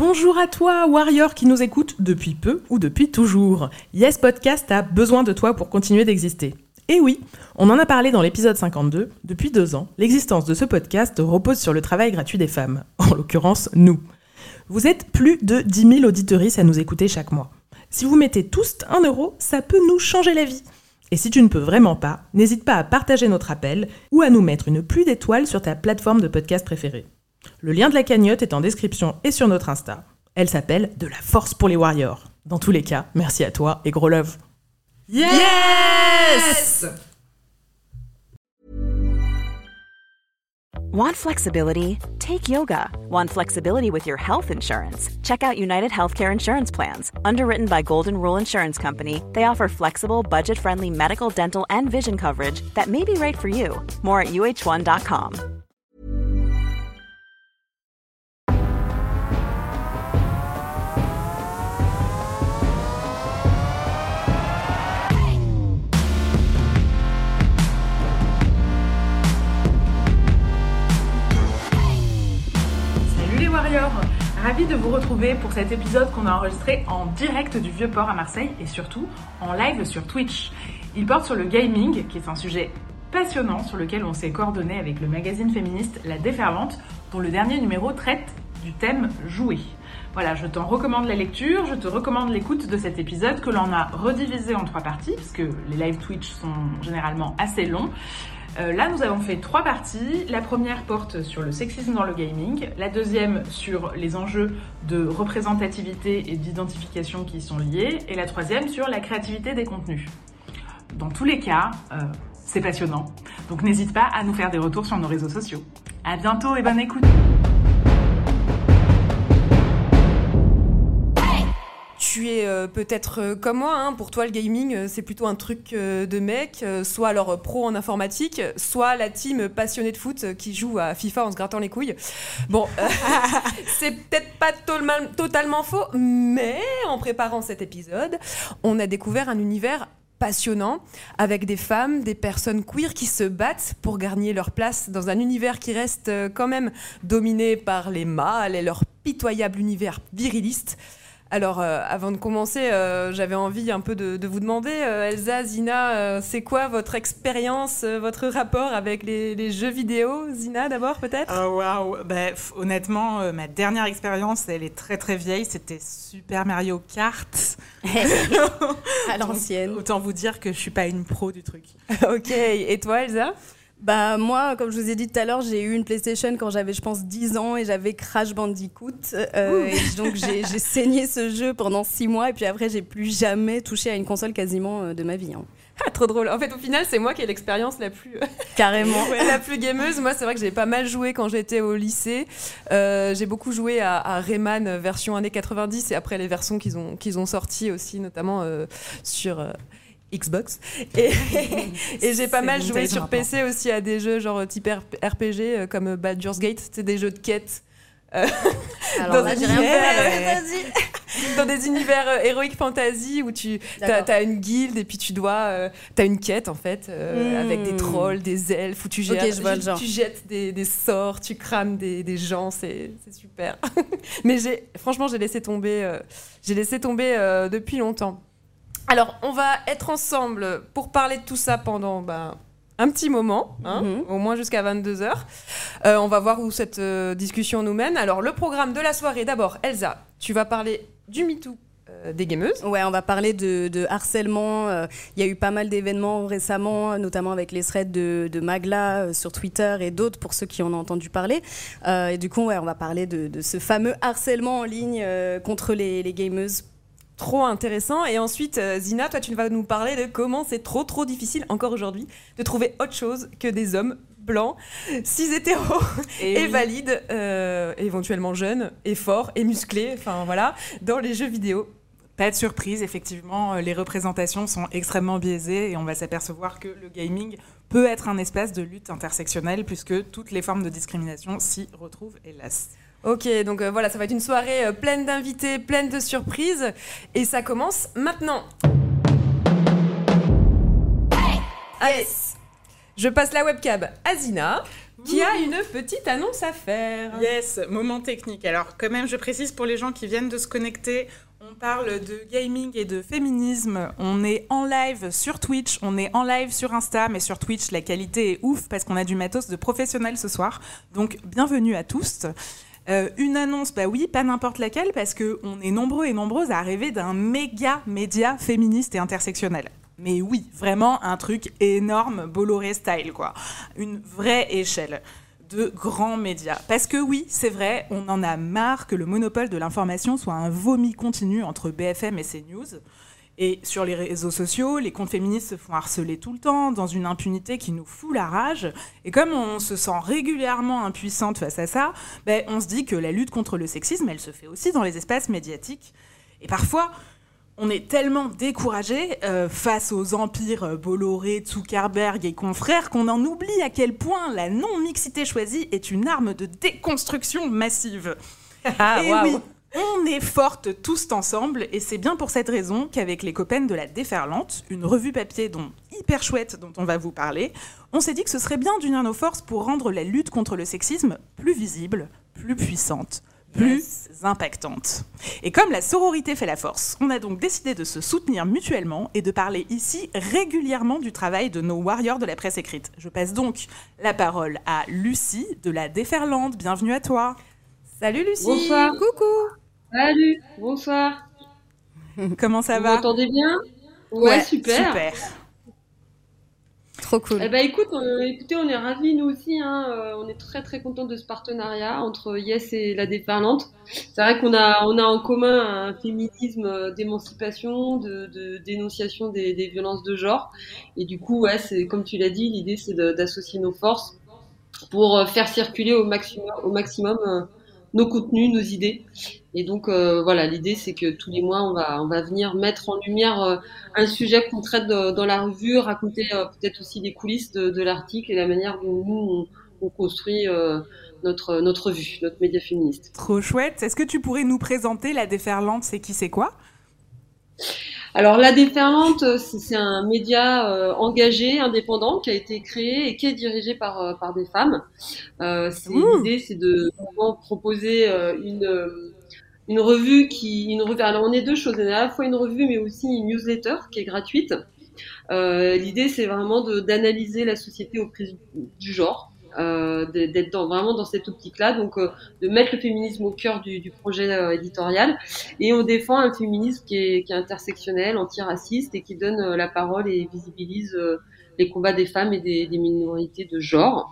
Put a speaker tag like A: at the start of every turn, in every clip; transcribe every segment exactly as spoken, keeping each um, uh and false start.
A: Bonjour à toi, Warrior qui nous écoute depuis peu ou depuis toujours. Yes Podcast a besoin de toi pour continuer d'exister. Et oui, on en a parlé dans l'épisode cinquante-deux, depuis deux ans, l'existence de ce podcast repose sur le travail gratuit des femmes, en l'occurrence nous. Vous êtes plus de dix mille auditeuristes à nous écouter chaque mois. Si vous mettez tous un euro, ça peut nous changer la vie. Et si tu ne peux vraiment pas, n'hésite pas à partager notre appel ou à nous mettre une pluie d'étoiles sur ta plateforme de podcast préférée. Le lien de la cagnotte est en description et sur notre Insta. Elle s'appelle « De la force pour les Warriors ». Dans tous les cas, merci à toi et gros love. Yes! yes!
B: Want flexibility? Take yoga. Want flexibility with your health insurance? Check out United Healthcare Insurance Plans. Underwritten by Golden Rule Insurance Company, they offer flexible, budget-friendly medical, dental, and vision coverage that may be right for you. More at U H one dot com.
A: Ravi de vous retrouver pour cet épisode qu'on a enregistré en direct du Vieux-Port à Marseille et surtout en live sur Twitch. Il porte sur le gaming, qui est un sujet passionnant sur lequel on s'est coordonné avec le magazine féministe La Déferlante, dont le dernier numéro traite du thème jouer. Voilà, je t'en recommande la lecture, je te recommande l'écoute de cet épisode que l'on a redivisé en trois parties, parce que les live Twitch sont généralement assez longs. Euh, là, nous avons fait trois parties. La première porte sur le sexisme dans le gaming, la deuxième sur les enjeux de représentativité et d'identification qui y sont liés, et la troisième sur la créativité des contenus. Dans tous les cas, euh, c'est passionnant, donc n'hésite pas à nous faire des retours sur nos réseaux sociaux. À bientôt et bonne écoute.
C: Tu es euh, peut-être euh, comme moi, hein, pour toi le gaming euh, c'est plutôt un truc euh, de mec, euh, soit alors euh, pro en informatique, soit la team passionnée de foot euh, qui joue à FIFA en se grattant les couilles. Bon, euh, c'est peut-être pas tol- totalement faux, mais en préparant cet épisode, on a découvert un univers passionnant, avec des femmes, des personnes queer qui se battent pour gagner leur place dans un univers qui reste euh, quand même dominé par les mâles et leur pitoyable univers viriliste. Alors, euh, avant de commencer, euh, j'avais envie un peu de, de vous demander, euh, Elsa, Zina, euh, c'est quoi votre expérience, euh, votre rapport avec les, les jeux vidéo? Zina, d'abord, peut-être?
D: Oh, waouh, bah, f- honnêtement, euh, ma dernière expérience, elle est très très vieille, c'était Super Mario Kart.
C: À l'ancienne.
D: Donc, autant vous dire que je suis pas une pro du truc.
C: Ok, et toi, Elsa?
E: Bah moi, comme je vous ai dit tout à l'heure, j'ai eu une PlayStation quand j'avais, je pense, dix ans et j'avais Crash Bandicoot. Euh, et donc j'ai, j'ai saigné ce jeu pendant six mois et puis après, j'ai plus jamais touché à une console quasiment euh, de ma vie. Hein.
C: Ah, trop drôle. En fait, au final, c'est moi qui ai l'expérience la plus...
E: Carrément.
C: la plus gameuse. Moi, c'est vrai que j'ai pas mal joué quand j'étais au lycée. Euh, j'ai beaucoup joué à, à Rayman version années quatre-vingt-dix et après les versions qu'ils ont, qu'ils ont sorties aussi, notamment euh, sur... Euh, Xbox et, et j'ai pas mal joué sur P C aussi à des jeux genre type R P G comme Baldur's Gate, c'est des jeux de quête euh,
E: Alors
C: dans,
E: là,
C: des
E: j'ai rien
C: univers,
E: fait.
C: dans des univers euh, heroic fantasy où tu t'as, t'as une guilde et puis tu dois euh, t'as une quête en fait euh, mmh. avec des trolls, des elfes où tu jettes,
E: okay, je vois le genre.
C: tu jettes des, des sorts, tu crames des, des gens, c'est, c'est super. Mais j'ai franchement j'ai laissé tomber euh, j'ai laissé tomber euh, depuis longtemps. Alors, on va être ensemble pour parler de tout ça pendant ben, un petit moment, hein, mm-hmm. au moins jusqu'à vingt-deux heures. Euh, on va voir où cette euh, discussion nous mène. Alors, le programme de la soirée, d'abord, Elsa, tu vas parler du MeToo euh, des gameuses.
E: Ouais, on va parler de, de harcèlement. Il euh, y a eu pas mal d'événements récemment, notamment avec les threads de, de Magla euh, sur Twitter et d'autres pour ceux qui en ont entendu parler. Euh, et du coup, ouais, on va parler de, de ce fameux harcèlement en ligne euh, contre les, les gameuses.
C: Trop intéressant. Et ensuite, euh, Zina, toi, tu vas nous parler de comment c'est trop, trop difficile, encore aujourd'hui, de trouver autre chose que des hommes blancs, cis hétéros et, et valides, euh, éventuellement jeunes, et forts, et musclés, enfin voilà, dans les jeux vidéo.
D: Pas de surprise, effectivement, les représentations sont extrêmement biaisées et on va s'apercevoir que le gaming peut être un espace de lutte intersectionnelle puisque toutes les formes de discrimination s'y retrouvent, hélas.
C: Ok, donc euh, voilà, ça va être une soirée euh, pleine d'invités, pleine de surprises. Et ça commence maintenant. Allez, je passe la webcam à Zina. qui a une petite annonce à faire.
D: Yes, moment technique. Alors, quand même, je précise pour les gens qui viennent de se connecter, on parle de gaming et de féminisme. On est en live sur Twitch, on est en live sur Insta, mais sur Twitch, la qualité est ouf parce qu'on a du matos de professionnels ce soir. Donc, bienvenue à tous. Euh, une annonce, bah oui, pas n'importe laquelle, parce qu'on est nombreux et nombreuses à rêver d'un méga média féministe et intersectionnel. Mais oui, vraiment un truc énorme, Bolloré style, quoi. Une vraie échelle de grands médias. Parce que oui, c'est vrai, on en a marre que le monopole de l'information soit un vomi continu entre B F M et CNews. Et sur les réseaux sociaux, les comptes féministes se font harceler tout le temps, dans une impunité qui nous fout la rage. Et comme on se sent régulièrement impuissante face à ça, ben, on se dit que la lutte contre le sexisme, elle se fait aussi dans les espaces médiatiques. Et parfois, on est tellement découragé euh, face aux empires euh, Bolloré, Zuckerberg et confrères qu'on en oublie à quel point la non-mixité choisie est une arme de déconstruction massive.
C: Ah,
D: et
C: wow.
D: oui, on est fortes tous ensemble, et c'est bien pour cette raison qu'avec les copaines de la Déferlante, une revue papier dont, hyper chouette dont on va vous parler, on s'est dit que ce serait bien d'unir nos forces pour rendre la lutte contre le sexisme plus visible, plus puissante, plus yes. impactante. Et comme la sororité fait la force, on a donc décidé de se soutenir mutuellement et de parler ici régulièrement du travail de nos warriors de la presse écrite. Je passe donc la parole à Lucie de la Déferlante. Bienvenue à toi.
C: Salut Lucie.
F: Bonsoir.
C: Coucou.
F: Salut, bonsoir.
D: Comment ça
F: Vous
D: va?
F: Vous m'entendez bien? Ouais, ouais, super.
D: Super.
E: Trop cool.
F: Eh ben, écoute, on, écoutez, on est ravis nous aussi. Hein, euh, on est très très contents de ce partenariat entre Yes et la Déferlante. C'est vrai qu'on a on a en commun un féminisme d'émancipation, de, de dénonciation des, des violences de genre. Et du coup, ouais, c'est comme tu l'as dit, l'idée c'est de, d'associer nos forces pour faire circuler au maximum, au maximum euh, nos contenus, nos idées. Et donc euh, voilà, l'idée c'est que tous les mois on va on va venir mettre en lumière euh, un sujet qu'on traite de, dans la revue, raconter euh, peut-être aussi des coulisses de, de l'article et la manière dont nous on, on construit euh, notre notre revue, notre média féministe.
D: Trop chouette. Est-ce que tu pourrais nous présenter la Déferlante? C'est qui, c'est quoi?
F: Alors la Déferlante, c'est, c'est un média euh, engagé, indépendant, qui a été créé et qui est dirigé par euh, par des femmes. Euh, c'est, l'idée c'est de proposer euh, une Une revue qui, une revue. Alors on est deux choses, on a à la fois une revue mais aussi une newsletter qui est gratuite. Euh, l'idée c'est vraiment de, d'analyser la société au prisme du genre, euh, d'être dans, vraiment dans cette optique-là, donc euh, de mettre le féminisme au cœur du, du projet euh, éditorial. Et on défend un féminisme qui est, qui est intersectionnel, antiraciste et qui donne euh, la parole et visibilise euh, les combats des femmes et des, des minorités de genre.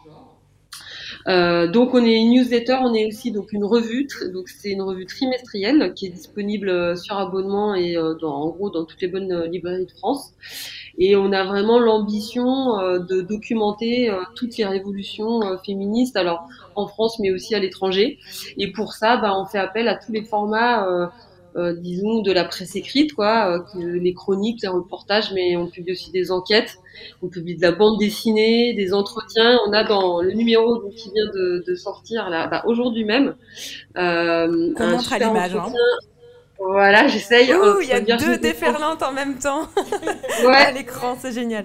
F: Euh, donc on est une newsletter, on est aussi donc une revue, donc c'est une revue trimestrielle qui est disponible sur abonnement et euh, dans, en gros dans toutes les bonnes euh, librairies de France. Et on a vraiment l'ambition euh, de documenter euh, toutes les révolutions euh, féministes, alors en France mais aussi à l'étranger. Et pour ça, bah, on fait appel à tous les formats. Euh, Euh, disons de la presse écrite, quoi, euh, que les chroniques, les reportages, mais on publie aussi des enquêtes, on publie de la bande dessinée, des entretiens. On a dans le numéro donc, qui vient de, de sortir là, bah, aujourd'hui même, euh,
D: qu'on montre à l'image. Hein.
F: Voilà, j'essaye.
C: Ouh, il y a deux Déferlantes en même temps.
F: Ouais.
C: À l'écran, c'est génial.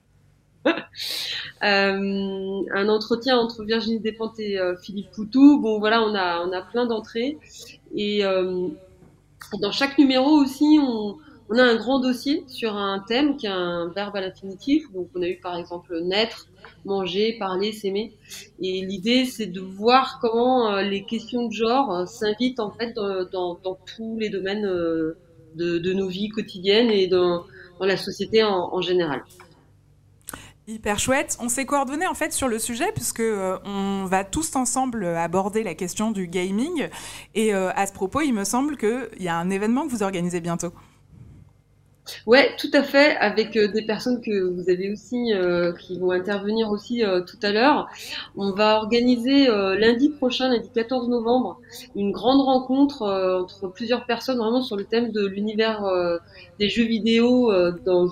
F: euh, un entretien entre Virginie Despentes et euh, Philippe Poutou. Bon, voilà, on a on a plein d'entrées et euh, dans chaque numéro aussi, on, on a un grand dossier sur un thème qui a un verbe à l'infinitif. Donc, on a eu par exemple naître, manger, parler, s'aimer. Et l'idée, c'est de voir comment euh, les questions de genre euh, s'invitent en fait dans, dans, dans tous les domaines euh, de, de nos vies quotidiennes et dans, dans la société en, en général.
D: Hyper chouette. On s'est coordonnés en fait sur le sujet puisque euh, on va tous ensemble aborder la question du gaming et euh, à ce propos, il me semble qu'il y a un événement que vous organisez bientôt.
F: Ouais, tout à fait, avec euh, des personnes que vous avez aussi, euh, qui vont intervenir aussi euh, tout à l'heure. On va organiser euh, lundi prochain, lundi quatorze novembre, une grande rencontre euh, entre plusieurs personnes vraiment sur le thème de l'univers euh, des jeux vidéo euh, dans une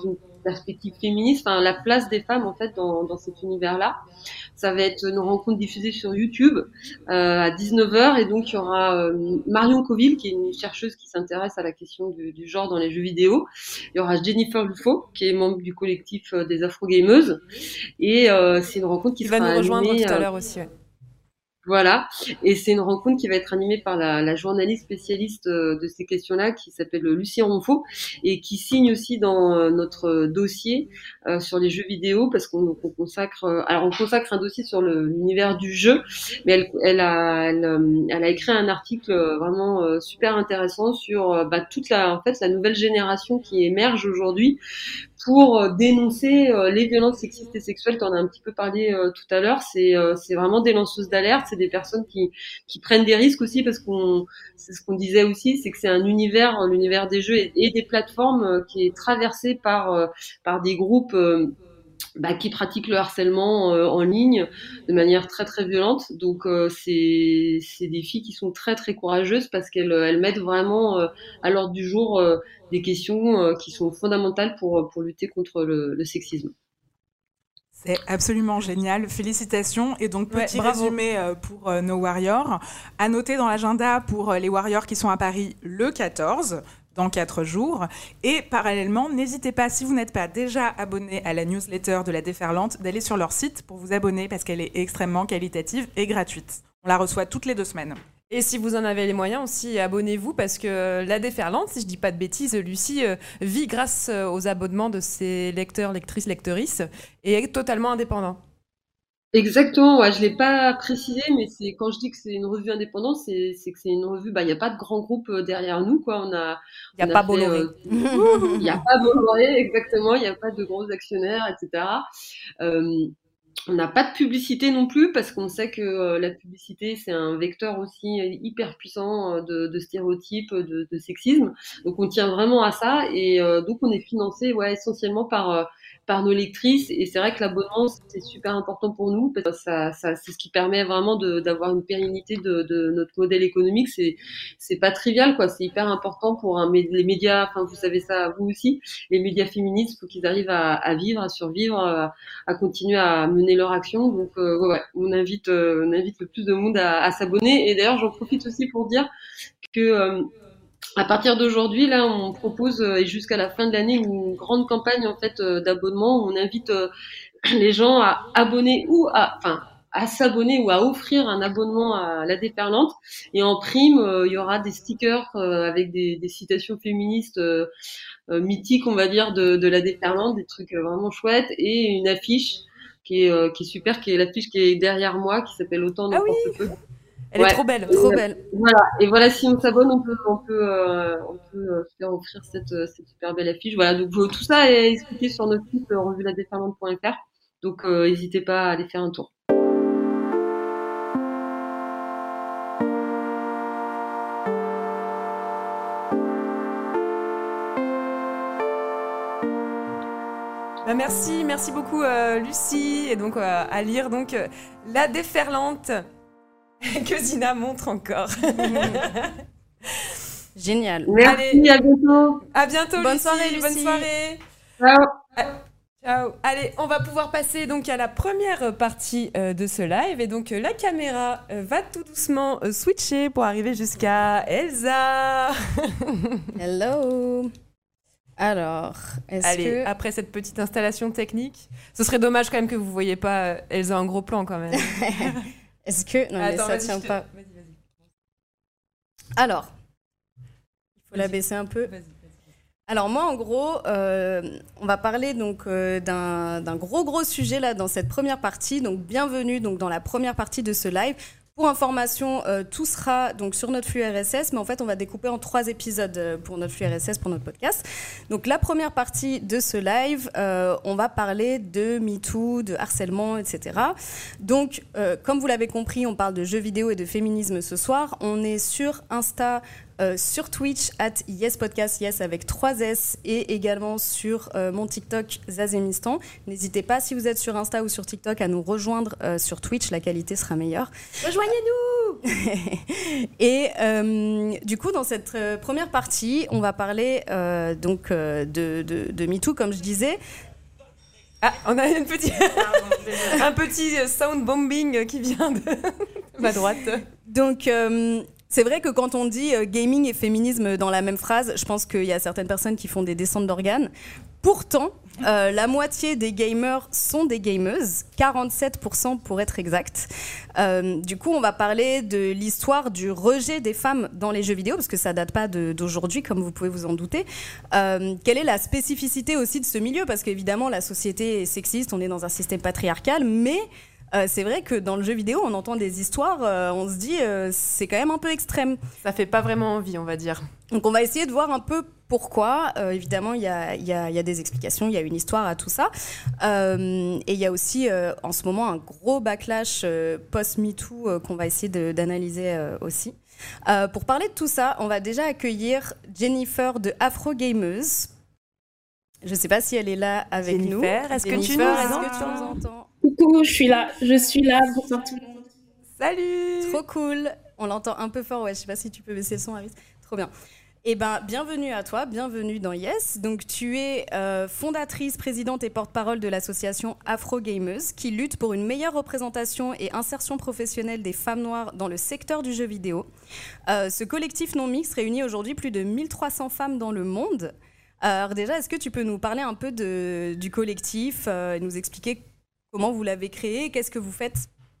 F: perspective féministe, enfin la place des femmes en fait dans, dans cet univers-là. Ça va être une rencontre diffusée sur YouTube euh, à dix-neuf heures et donc il y aura euh, Marion Coville qui est une chercheuse qui s'intéresse à la question du, du genre dans les jeux vidéo. Il y aura Jennifer Lufo qui est membre du collectif euh, des Afro-Gameuses et euh, c'est une rencontre qui
C: Il
F: sera
C: va nous rejoindre
F: animée,
C: tout à
F: euh,
C: l'heure aussi. Ouais.
F: Voilà, et c'est une rencontre qui va être animée par la, la journaliste spécialiste de ces questions-là qui s'appelle Lucie Ronfaux et qui signe aussi dans notre dossier euh, sur les jeux vidéo parce qu'on on consacre, alors on consacre un dossier sur le, l'univers du jeu, mais elle, elle, a, elle, elle a écrit un article vraiment super intéressant sur bah, toute la, en fait, la nouvelle génération qui émerge aujourd'hui pour dénoncer les violences sexistes et sexuelles. Tu en as un petit peu parlé euh, tout à l'heure. C'est, euh, c'est vraiment des lanceuses d'alerte. C'est des personnes qui, qui prennent des risques aussi parce qu'on, c'est ce qu'on disait aussi, c'est que c'est un univers, l'univers des jeux et, et des plateformes euh, qui est traversé par, euh, par des groupes euh, bah, qui pratiquent le harcèlement euh, en ligne de manière très très violente. Donc euh, c'est, c'est des filles qui sont très très courageuses parce qu'elles elles mettent vraiment euh, à l'ordre du jour euh, des questions euh, qui sont fondamentales pour, pour lutter contre le, le sexisme.
D: C'est absolument génial, félicitations. Et donc, petit
C: ouais,
D: résumé euh, pour euh, nos Warriors. À noter dans l'agenda pour euh, les Warriors qui sont à Paris le quatorze, dans quatre jours. Et parallèlement, n'hésitez pas, si vous n'êtes pas déjà abonné à la newsletter de la Déferlante, d'aller sur leur site pour vous abonner parce qu'elle est extrêmement qualitative et gratuite. On la reçoit toutes les deux semaines.
C: Et si vous en avez les moyens aussi, abonnez-vous parce que la Déferlante, si je dis pas de bêtises, Lucie euh, vit grâce aux abonnements de ses lecteurs, lectrices, lectrices et est totalement indépendant.
F: Exactement, ouais, je l'ai pas précisé, mais c'est quand je dis que c'est une revue indépendante, c'est, c'est que c'est une revue, bah il y a pas de grand groupe derrière nous, quoi. On a,
C: il y a
F: on
C: pas
F: a fait,
C: Bolloré.
F: euh, il y a pas Bolloré, exactement, il y a pas de gros actionnaires, et cetera. Euh, On n'a pas de publicité non plus parce qu'on sait que euh, la publicité c'est un vecteur aussi hyper puissant de, de stéréotypes, de, de sexisme. Donc on tient vraiment à ça et euh, donc on est financé ouais essentiellement par euh, par nos lectrices et c'est vrai que l'abonnement c'est super important pour nous parce que ça, ça c'est ce qui permet vraiment de, d'avoir une pérennité de, de notre modèle économique. C'est c'est pas trivial quoi, c'est hyper important pour un, les médias. Enfin vous savez ça vous aussi, les médias féministes, faut qu'ils arrivent à, à vivre, à survivre, à, à continuer à mener leur action. Donc euh, ouais, on invite, euh, on invite le plus de monde à, à s'abonner. Et d'ailleurs, j'en profite aussi pour dire que euh, à partir d'aujourd'hui, là, on propose euh, et jusqu'à la fin de l'année une grande campagne en fait euh, d'abonnement où on invite euh, les gens à abonner ou à, enfin, à s'abonner ou à offrir un abonnement à la Déferlante. Et en prime, euh, il y aura des stickers euh, avec des, des citations féministes. Euh, euh, mythiques, on va dire, de, de la Déferlante, des trucs euh, vraiment chouettes et une affiche qui est, euh, qui est super, qui est l'affiche qui est derrière moi, qui s'appelle Autant
C: Ah
F: n'importe
C: oui
F: peu.
C: Elle
F: ouais.
C: est trop belle,
F: et,
C: trop
F: euh,
C: belle.
F: Voilà. Et voilà, si on s'abonne, on peut, on peut, euh, on peut euh, faire offrir cette, cette super belle affiche. Voilà. Donc tout ça est expliqué sur notre site euh, revue la déferlante point f r. Donc euh, n'hésitez pas à aller faire un tour.
C: Bah merci, merci beaucoup euh, Lucie. Et donc euh, à lire donc euh, La Déferlante que Zina montre encore.
E: Génial.
F: Merci,
C: Allez.
F: à bientôt.
C: À bientôt
E: Bonne
C: Lucie.
E: soirée, Lucie.
C: Bonne soirée.
F: Ciao.
C: Ah, ciao. Allez, on va pouvoir passer donc à la première partie euh, de ce live. Et donc euh, la caméra euh, va tout doucement euh, switcher pour arriver jusqu'à Elsa.
E: Hello. Alors, est-ce
C: Allez,
E: que...
C: après cette petite installation technique, ce serait dommage quand même que vous ne voyez pas euh, Elsa en gros plan quand même.
E: Est-ce que... Non, mais
C: Attends,
E: ça
C: vas-y,
E: tient
C: te...
E: pas.
C: Vas-y, vas-y.
E: Alors, il faut
C: Vas-y.
E: la baisser un peu.
C: Vas-y, vas-y.
E: Alors moi, en gros, euh, on va parler donc euh, d'un, d'un gros gros sujet là dans cette première partie. Donc bienvenue donc dans la première partie de ce live. Pour information, euh, tout sera donc sur notre flux R S S, mais en fait, on va découper en trois épisodes pour notre flux R S S, pour notre podcast. Donc, la première partie de ce live, euh, on va parler de MeToo, de harcèlement, et cetera. Donc, euh, comme vous l'avez compris, on parle de jeux vidéo et de féminisme ce soir. On est sur Insta euh, sur Twitch, at yespodcast, yes avec trois S, et également sur euh, mon TikTok, Zazémistan. N'hésitez pas, si vous êtes sur Insta ou sur TikTok, à nous rejoindre euh, sur Twitch, la qualité sera meilleure.
C: Rejoignez-nous.
E: Et euh, du coup, dans cette euh, première partie, on va parler euh, donc, euh, de, de, de MeToo, comme je disais.
C: Ah, on a une petite... un petit sound bombing qui vient de ma droite.
E: Donc, euh, c'est vrai que quand on dit euh, gaming et féminisme dans la même phrase, je pense qu'il y a certaines personnes qui font des descentes d'organes. Pourtant, euh, la moitié des gamers sont des gameuses, quarante-sept pour cent pour être exact. Euh, du coup, on va parler de l'histoire du rejet des femmes dans les jeux vidéo, parce que ça date pas de, d'aujourd'hui, comme vous pouvez vous en douter. Euh, quelle est la spécificité aussi de ce milieu ? Parce qu'évidemment, la société est sexiste, on est dans un système patriarcal, mais... Euh, c'est vrai que dans le jeu vidéo, on entend des histoires, euh, on se dit euh, c'est quand même un peu extrême.
C: Ça fait pas vraiment envie, on va dire.
E: Donc on va essayer de voir un peu pourquoi. Euh, évidemment, il y a, y a- y a des explications, il y a une histoire à tout ça. Euh, et il y a aussi euh, en ce moment un gros backlash euh, post-MeToo euh, qu'on va essayer de- d'analyser euh, aussi. Euh, pour parler de tout ça, on va déjà accueillir Jennifer de Afro Gameuse. Je ne sais pas si elle est là avec nous.
C: Jennifer, est-ce que tu
E: Jennifer,
C: nous
E: est-ce que tu
C: entends
E: nous entends ?
G: Coucou, je suis là, je suis là, bonsoir tout le monde.
C: Salut.
E: Trop cool. On l'entend un peu fort, ouais. Je sais pas si tu peux baisser le son, Aris. Trop bien. Eh ben, bienvenue à toi, bienvenue dans Yes. Donc, tu es euh, fondatrice, présidente et porte-parole de l'association Afro Gameuse, qui lutte pour une meilleure représentation et insertion professionnelle des femmes noires dans le secteur du jeu vidéo. Euh, ce collectif non mixte réunit aujourd'hui plus de mille trois cents femmes dans le monde. Alors déjà, est-ce que tu peux nous parler un peu de, du collectif, euh, et nous expliquer comment vous l'avez créé, qu'est-ce que vous faites ?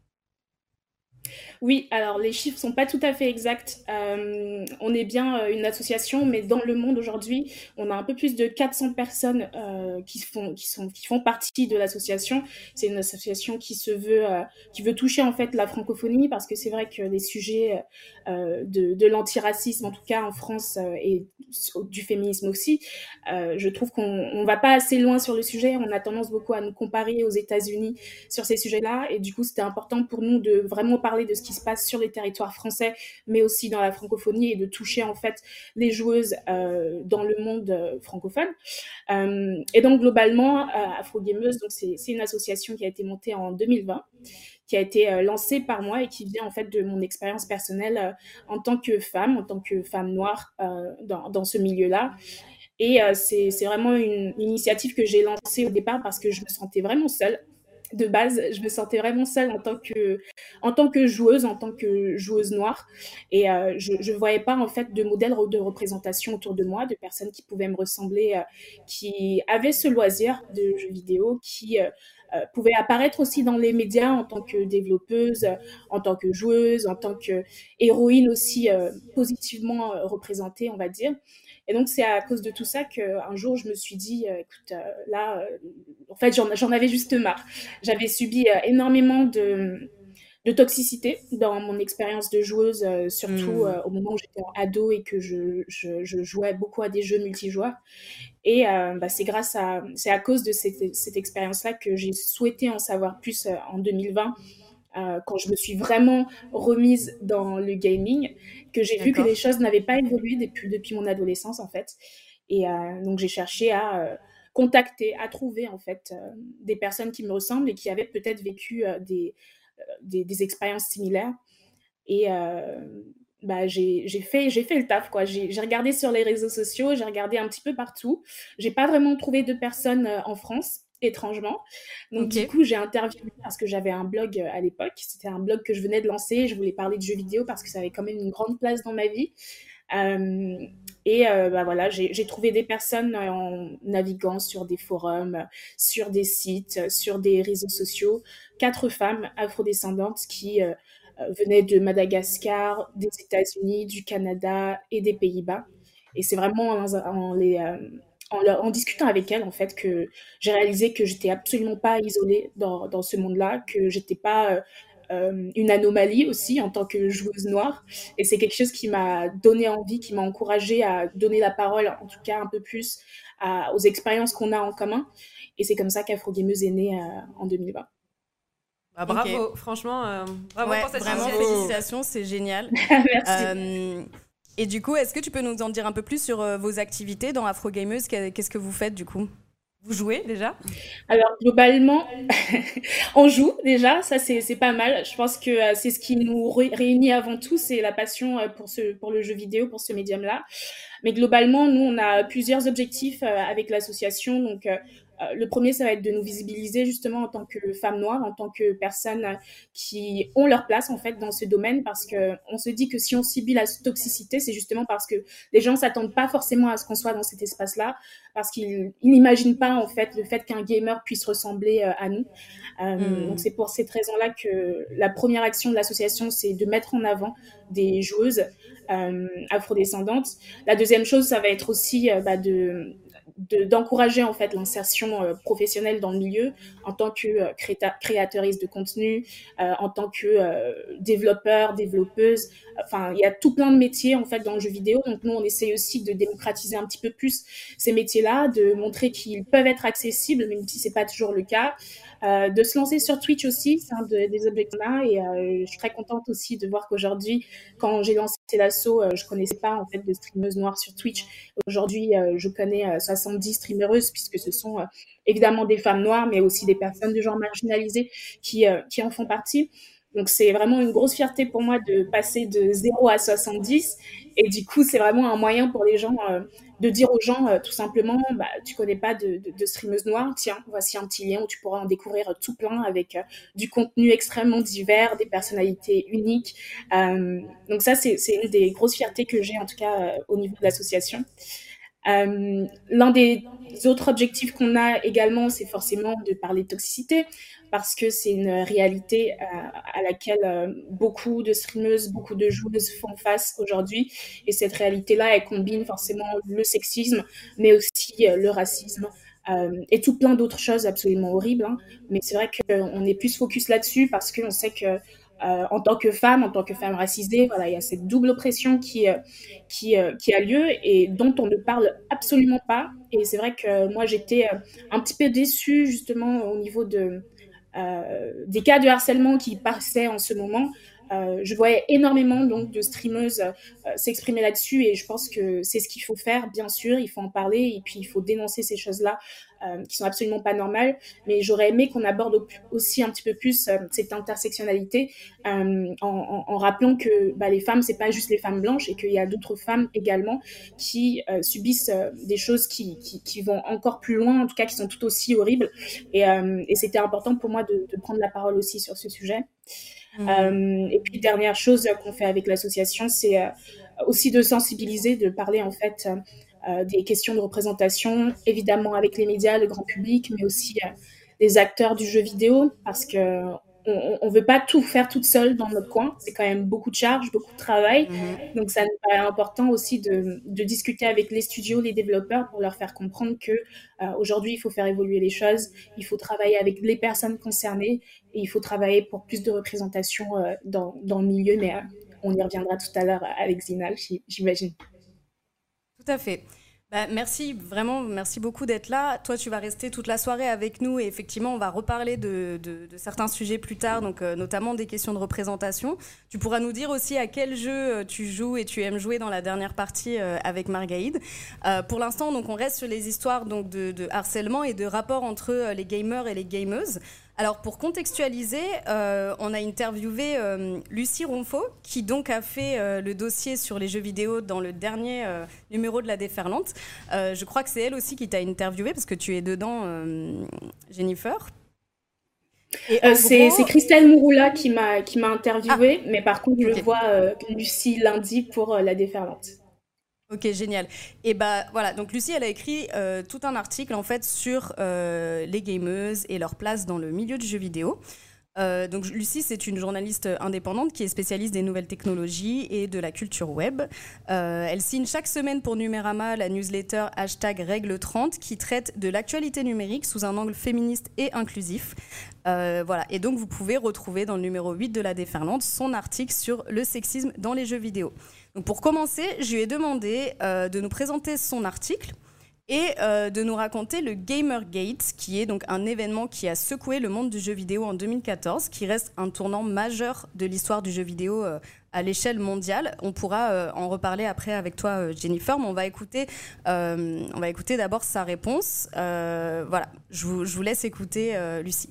G: Oui, alors les chiffres sont pas tout à fait exacts. Euh, on est bien euh, une association, mais dans le monde aujourd'hui, on a un peu plus de quatre cents personnes euh, qui font, qui sont, qui font partie de l'association. C'est une association qui se veut, euh, qui veut toucher en fait la francophonie, parce que c'est vrai que les sujets euh, de, de l'antiracisme, en tout cas en France, euh, et du féminisme aussi, euh, je trouve qu'on on va pas assez loin sur le sujet. On a tendance beaucoup à nous comparer aux États-Unis sur ces sujets-là, et du coup, c'était important pour nous de vraiment parler de ce qui se passe sur les territoires français, mais aussi dans la francophonie, et de toucher en fait les joueuses euh, dans le monde euh, francophone. Euh, et donc globalement, euh, Afro Gameuse, donc c'est, c'est une association qui a été montée en deux mille vingt, qui a été euh, lancée par moi et qui vient en fait de mon expérience personnelle euh, en tant que femme, en tant que femme noire euh, dans, dans ce milieu-là. Et euh, c'est, c'est vraiment une, une initiative que j'ai lancée au départ parce que je me sentais vraiment seule. De base, je me sentais vraiment seule en tant que, en tant que joueuse, en tant que joueuse noire. Et euh, je ne voyais pas en fait de modèle de représentation autour de moi, de personnes qui pouvaient me ressembler, euh, qui avaient ce loisir de jeux vidéo, qui euh, euh, pouvaient apparaître aussi dans les médias en tant que développeuse, en tant que joueuse, en tant qu'héroïne aussi euh, positivement euh, représentée, on va dire. Et donc, c'est à cause de tout ça qu'un jour, je me suis dit, euh, écoute, euh, là, euh, en fait, j'en, j'en avais juste marre. J'avais subi euh, énormément de, de toxicité dans mon expérience de joueuse, euh, surtout
E: Mmh.
G: euh, au moment où j'étais en ado et que je, je, je jouais beaucoup à des jeux multijoueurs. Et euh, bah, c'est grâce à, c'est à cause de cette, cette expérience-là que j'ai souhaité en savoir plus euh, en deux mille vingt. Euh, quand je me suis vraiment remise dans le gaming, que j'ai vu que
E: D'accord.
G: les choses n'avaient pas évolué depuis, depuis mon adolescence, en fait. Et euh, donc, j'ai cherché à euh, contacter, à trouver, en fait, euh, des personnes qui me ressemblent et qui avaient peut-être vécu euh, des, euh, des, des expériences similaires. Et euh, bah, j'ai, j'ai, fait, j'ai fait le taf, quoi. J'ai, j'ai regardé sur les réseaux sociaux, j'ai regardé un petit peu partout. J'ai pas vraiment trouvé de personnes euh, en France, étrangement. Donc,
E: Ok.
G: du coup, j'ai interviewé parce que j'avais un blog euh, à l'époque. C'était un blog que je venais de lancer. Je voulais parler de jeux vidéo parce que ça avait quand même une grande place dans ma vie. Euh, et euh, bah voilà, j'ai, j'ai trouvé des personnes euh, en naviguant sur des forums, euh, sur des sites, euh, sur des réseaux sociaux. Quatre femmes afrodescendantes qui euh, euh, venaient de Madagascar, des États-Unis, du Canada et des Pays-Bas. Et c'est vraiment en, en les... Euh, en, leur- en discutant avec elles, en fait, que j'ai réalisé que j'étais absolument pas isolée dans, dans ce monde-là, que j'étais pas euh, euh, une anomalie aussi en tant que joueuse noire. Et c'est quelque chose qui m'a donné envie, qui m'a encouragée à donner la parole, en tout cas un peu plus, à- aux expériences qu'on a en commun. Et c'est comme ça qu'Afro Gameuse est née euh, en deux mille vingt.
C: Bah, bravo, franchement, euh, bravo
E: Ouais,
C: pour cette
E: vraiment,
C: initiative.
E: félicitations, c'est génial.
G: Merci.
E: Euh, Et du coup, est-ce que tu peux nous en dire un peu plus sur euh, vos activités dans Afro Gameuse? Qu'est-ce que vous faites du coup? Vous jouez déjà?
G: Alors globalement, on joue déjà, ça c'est c'est pas mal. Je pense que euh, c'est ce qui nous ré- réunit avant tout, c'est la passion euh, pour ce pour le jeu vidéo, pour ce médium-là. Mais globalement, nous on a plusieurs objectifs euh, avec l'association. Donc euh, euh, le premier, ça va être de nous visibiliser justement en tant que femmes noires, en tant que personnes euh, qui ont leur place en fait dans ce domaine, parce que on se dit que si on subit la toxicité, c'est justement parce que les gens s'attendent pas forcément à ce qu'on soit dans cet espace-là, parce qu'ils ils n'imaginent pas en fait le fait qu'un gamer puisse ressembler euh, à nous. Euh,
E: Mm.
G: Donc c'est pour cette raison-là que la première action de l'association, c'est de mettre en avant des joueuses euh, afrodescendantes. La deuxième chose, ça va être aussi euh, bah, de de- d'encourager en fait l'insertion euh, professionnelle dans le milieu en tant que euh, créta- créatrice de contenu, euh, en tant que euh, développeur, développeuse. Enfin, il y a tout plein de métiers en fait dans le jeu vidéo. Donc nous, on essaye aussi de démocratiser un petit peu plus ces métiers-là, de montrer qu'ils peuvent être accessibles, même si c'est pas toujours le cas. Euh, de se lancer sur Twitch aussi, c'est un de- des objectifs là. Et euh, je suis très contente aussi de voir qu'aujourd'hui, quand j'ai lancé l'assaut, euh, je connaissais pas en fait de streameuses noires sur Twitch. Aujourd'hui, euh, je connais euh, soixante-dix streameuses, puisque ce sont euh, évidemment des femmes noires, mais aussi des personnes de genre marginalisé qui, euh, qui en font partie. Donc c'est vraiment une grosse fierté pour moi de passer de zéro à soixante-dix. Et du coup, c'est vraiment un moyen pour les gens euh, de dire aux gens euh, tout simplement, bah, tu connais pas de, de, de streameuse noire, tiens, voici un petit lien où tu pourras en découvrir tout plein avec euh, du contenu extrêmement divers, des personnalités uniques. Euh, donc ça, c'est, c'est une des grosses fiertés que j'ai en tout cas euh, au niveau de l'association. Euh, l'un des autres objectifs qu'on a également, c'est forcément de parler de toxicité, parce que c'est une réalité euh, à laquelle euh, beaucoup de streameuses, beaucoup de joueuses font face aujourd'hui. Et cette réalité-là, elle combine forcément le sexisme, mais aussi euh, le racisme. Euh, et tout plein d'autres choses absolument horribles. Hein. Mais c'est vrai qu'on est plus focus là-dessus parce qu'on sait que euh, en tant que femme, en tant que femme racisée, voilà, il y a cette double oppression qui, euh, qui, euh, qui a lieu et dont on ne parle absolument pas. Et c'est vrai que moi, j'étais euh, un petit peu déçue justement au niveau de, euh, des cas de harcèlement qui passaient en ce moment. Euh, je voyais énormément donc de streameuses euh, s'exprimer là-dessus et je pense que c'est ce qu'il faut faire, bien sûr, il faut en parler et puis il faut dénoncer ces choses-là euh, qui sont absolument pas normales, mais j'aurais aimé qu'on aborde aussi un petit peu plus euh, cette intersectionnalité euh, en, en, en rappelant que bah, les femmes, c'est pas juste les femmes blanches et qu'il y a d'autres femmes également qui euh, subissent euh, des choses qui, qui, qui vont encore plus loin, en tout cas qui sont tout aussi horribles et, euh, et c'était important pour moi de, de prendre la parole aussi sur ce sujet. Mmh. Euh, et puis dernière chose qu'on fait avec l'association, c'est euh, aussi de sensibiliser, de parler en fait euh, des questions de représentation, évidemment avec les médias, le grand public, mais aussi euh, des acteurs du jeu vidéo, parce que on, on veut pas tout faire toute seule dans notre coin. C'est quand même beaucoup de charges, beaucoup de travail. Mmh. Donc ça nous paraît important aussi de, de discuter avec les studios, les développeurs, pour leur faire comprendre que euh, aujourd'hui il faut faire évoluer les choses, il faut travailler avec les personnes concernées. Et il faut travailler pour plus de représentation euh, dans, dans le milieu, mais euh, on y reviendra tout à l'heure avec Zinal, j'imagine.
E: Tout à fait. Bah, merci, vraiment, merci beaucoup d'être là. Toi, tu vas rester toute la soirée avec nous et effectivement, on va reparler de, de, de certains sujets plus tard, donc euh, notamment des questions de représentation. Tu pourras nous dire aussi à quel jeu tu joues et tu aimes jouer dans la dernière partie euh, avec Margaïd. Euh, pour l'instant, donc, on reste sur les histoires donc, de, de harcèlement et de rapport entre euh, les gamers et les gameuses. Alors, pour contextualiser, euh, on a interviewé euh, Lucie Ronfaux, qui donc a fait euh, le dossier sur les jeux vidéo dans le dernier euh, numéro de La Déferlante. Euh, je crois que c'est elle aussi qui t'a interviewé, parce que tu es dedans, euh, Jennifer.
G: Et euh, c'est, gros... c'est Christelle Mouroula qui m'a, qui m'a interviewée, ah. mais par contre, je okay. vois euh, Lucie lundi pour euh, La Déferlante.
E: Ok, génial. Et bah voilà, donc Lucie, elle a écrit euh, tout un article en fait sur euh, les gameuses et leur place dans le milieu du jeu vidéo. Euh, donc Lucie, c'est une journaliste indépendante qui est spécialiste des nouvelles technologies et de la culture web. Euh, elle signe chaque semaine pour Numérama la newsletter hashtag Règle trente qui traite de l'actualité numérique sous un angle féministe et inclusif. Euh, voilà. Et donc vous pouvez retrouver dans le numéro huit de La Déferlante son article sur le sexisme dans les jeux vidéo. Donc pour commencer, je lui ai demandé euh, de nous présenter son article et euh, de nous raconter le Gamergate, qui est donc un événement qui a secoué le monde du jeu vidéo en deux mille quatorze, qui reste un tournant majeur de l'histoire du jeu vidéo euh, à l'échelle mondiale. On pourra euh, en reparler après avec toi, euh, Jennifer, mais on va écouter, euh, on va écouter d'abord sa réponse. Euh, voilà, je vous, je vous laisse écouter euh, Lucie.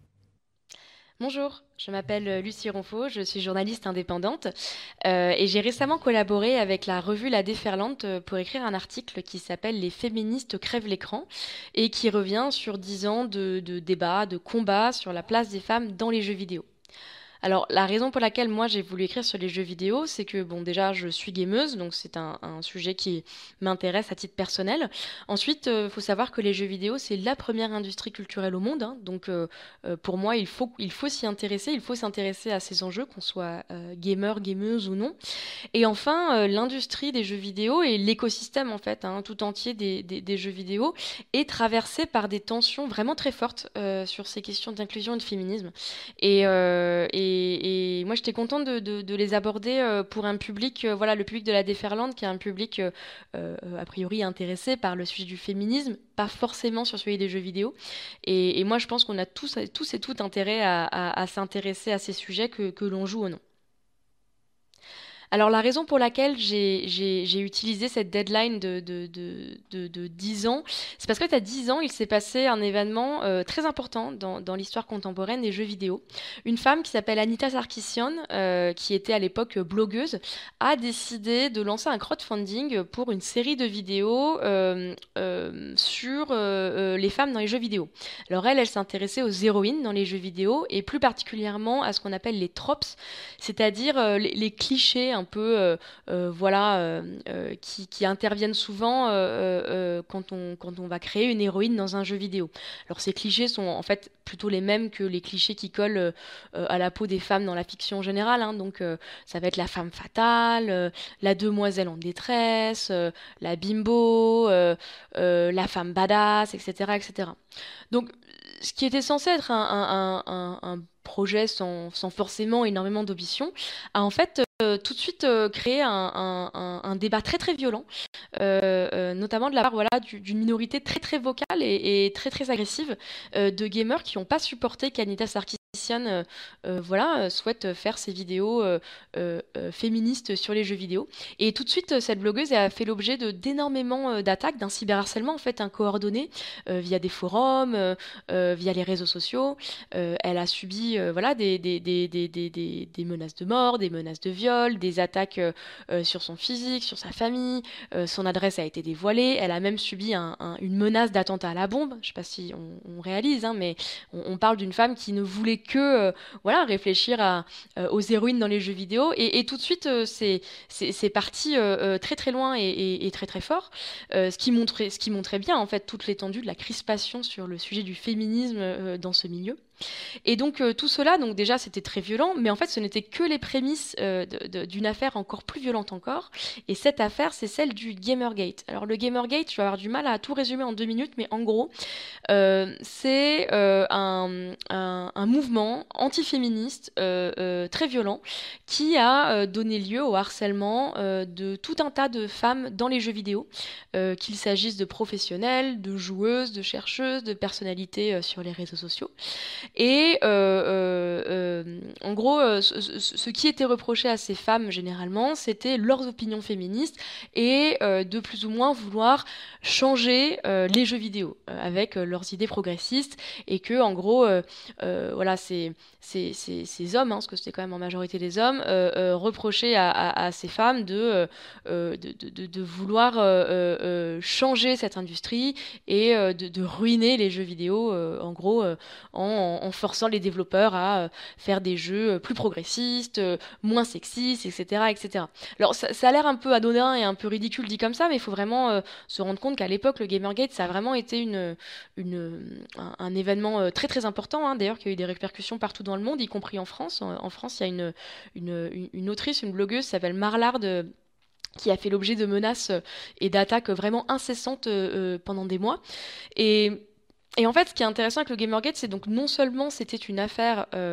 H: Bonjour, je m'appelle Lucie Ronfaux, je suis journaliste indépendante euh, et j'ai récemment collaboré avec la revue La Déferlante pour écrire un article qui s'appelle « Les féministes crèvent l'écran » et qui revient sur dix ans de, de débats, de combats sur la place des femmes dans les jeux vidéo. Alors, la raison pour laquelle moi j'ai voulu écrire sur les jeux vidéo, c'est que, bon, déjà, je suis gameuse, donc c'est un, un sujet qui m'intéresse à titre personnel. Ensuite, il euh, faut savoir que les jeux vidéo, c'est la première industrie culturelle au monde, hein, donc euh, euh, pour moi, il faut, il faut s'y intéresser, il faut s'intéresser à ces enjeux, qu'on soit euh, gamer, gameuse ou non. Et enfin, euh, l'industrie des jeux vidéo et l'écosystème, en fait, hein, tout entier des, des, des jeux vidéo est traversé par des tensions vraiment très fortes euh, sur ces questions d'inclusion et de féminisme. Et, euh, et Et, et moi, j'étais contente de, de, de les aborder euh, pour un public, euh, voilà, le public de la Déferlante, qui est un public euh, euh, a priori intéressé par le sujet du féminisme, pas forcément sur celui des jeux vidéo. Et, et moi, je pense qu'on a tous, tous et toutes intérêt à, à, à s'intéresser à ces sujets, que, que l'on joue ou non. Alors la raison pour laquelle j'ai, j'ai, j'ai utilisé cette deadline de, de, de, de, de dix ans, c'est parce que à dix ans, il s'est passé un événement euh, très important dans, dans l'histoire contemporaine des jeux vidéo. Une femme qui s'appelle Anita Sarkeesian, euh, qui était à l'époque blogueuse, a décidé de lancer un crowdfunding pour une série de vidéos euh, euh, sur euh, euh, les femmes dans les jeux vidéo. Alors elle, elle s'intéressait aux héroïnes dans les jeux vidéo, et plus particulièrement à ce qu'on appelle les tropes, c'est-à-dire euh, les, les clichés un peu euh, euh, voilà euh, euh, qui, qui interviennent souvent euh, euh, quand on quand on va créer une héroïne dans un jeu vidéo. Alors ces clichés sont en fait plutôt les mêmes que les clichés qui collent euh, à la peau des femmes dans la fiction générale, hein. Donc euh, ça va être la femme fatale, euh, la demoiselle en détresse, euh, la bimbo, euh, euh, la femme badass, et cetera, et cetera. Donc ce qui était censé être un, un, un, un projet sans, sans forcément énormément d'ambition a en fait euh, tout de suite euh, créé un, un, un, un débat très très violent, euh, euh, notamment de la part voilà, du, d'une minorité très très vocale et, et très très agressive euh, de gamers qui n'ont pas supporté qu'Anita Sarkeesian euh, euh, voilà, euh, souhaite faire ses vidéos euh, euh, euh, féministes sur les jeux vidéo. Et tout de suite, cette blogueuse a fait l'objet de, d'énormément euh, d'attaques, d'un cyberharcèlement en fait, un coordonné euh, via des forums, euh, euh, via les réseaux sociaux. Euh, elle a subi euh, voilà, des, des, des, des, des, des, des menaces de mort, des menaces de viol, des attaques euh, euh, sur son physique, sur sa famille. Euh, son adresse a été dévoilée. Elle a même subi un, un, une menace d'attentat à la bombe. Je ne sais pas si on, on réalise, hein, mais on, on parle d'une femme qui ne voulait que euh, voilà, réfléchir à, euh, aux héroïnes dans les jeux vidéo. Et, et tout de suite, euh, c'est, c'est, c'est parti euh, très très loin et, et, et très très fort. Euh, ce, qui montrait, ce qui montrait bien en fait toute l'étendue de la crispation sur le sujet du féminisme euh, dans ce milieu. Et donc euh, tout cela, donc déjà c'était très violent, mais en fait ce n'était que les prémices euh, de, de, d'une affaire encore plus violente encore. Et cette affaire, c'est celle du Gamergate. Alors le Gamergate, je vais avoir du mal à tout résumer en deux minutes, mais en gros, euh, c'est euh, un, un, un mouvement antiféministe euh, euh, très violent qui a euh, donné lieu au harcèlement euh, de tout un tas de femmes dans les jeux vidéo, euh, qu'il s'agisse de professionnels, de joueuses, de chercheuses, de personnalités euh, sur les réseaux sociaux. Et euh, euh, euh, en gros, euh, ce, ce qui était reproché à ces femmes généralement, c'était leurs opinions féministes et euh, de plus ou moins vouloir changer euh, les jeux vidéo euh, avec euh, leurs idées progressistes, et que en gros, euh, euh, voilà, ces, ces, ces, ces hommes, hein, parce que c'était quand même en majorité des hommes, euh, euh, reprochaient à, à, à ces femmes de, euh, de, de, de vouloir euh, euh, changer cette industrie et euh, de, de ruiner les jeux vidéo, euh, en gros, euh, en en forçant les développeurs à faire des jeux plus progressistes, moins sexistes, et cetera, et cetera. Alors ça, ça a l'air un peu anodin et un peu ridicule dit comme ça, mais il faut vraiment euh, se rendre compte qu'à l'époque, le Gamergate, ça a vraiment été une, une, un, un événement très très important, hein, d'ailleurs, qui a eu des répercussions partout dans le monde, y compris en France. En, en France, il y a une, une, une autrice, une blogueuse, qui s'appelle Marlard, de, qui a fait l'objet de menaces et d'attaques vraiment incessantes euh, pendant des mois. Et Et en fait, ce qui est intéressant avec le Gamergate, c'est donc non seulement c'était une affaire euh,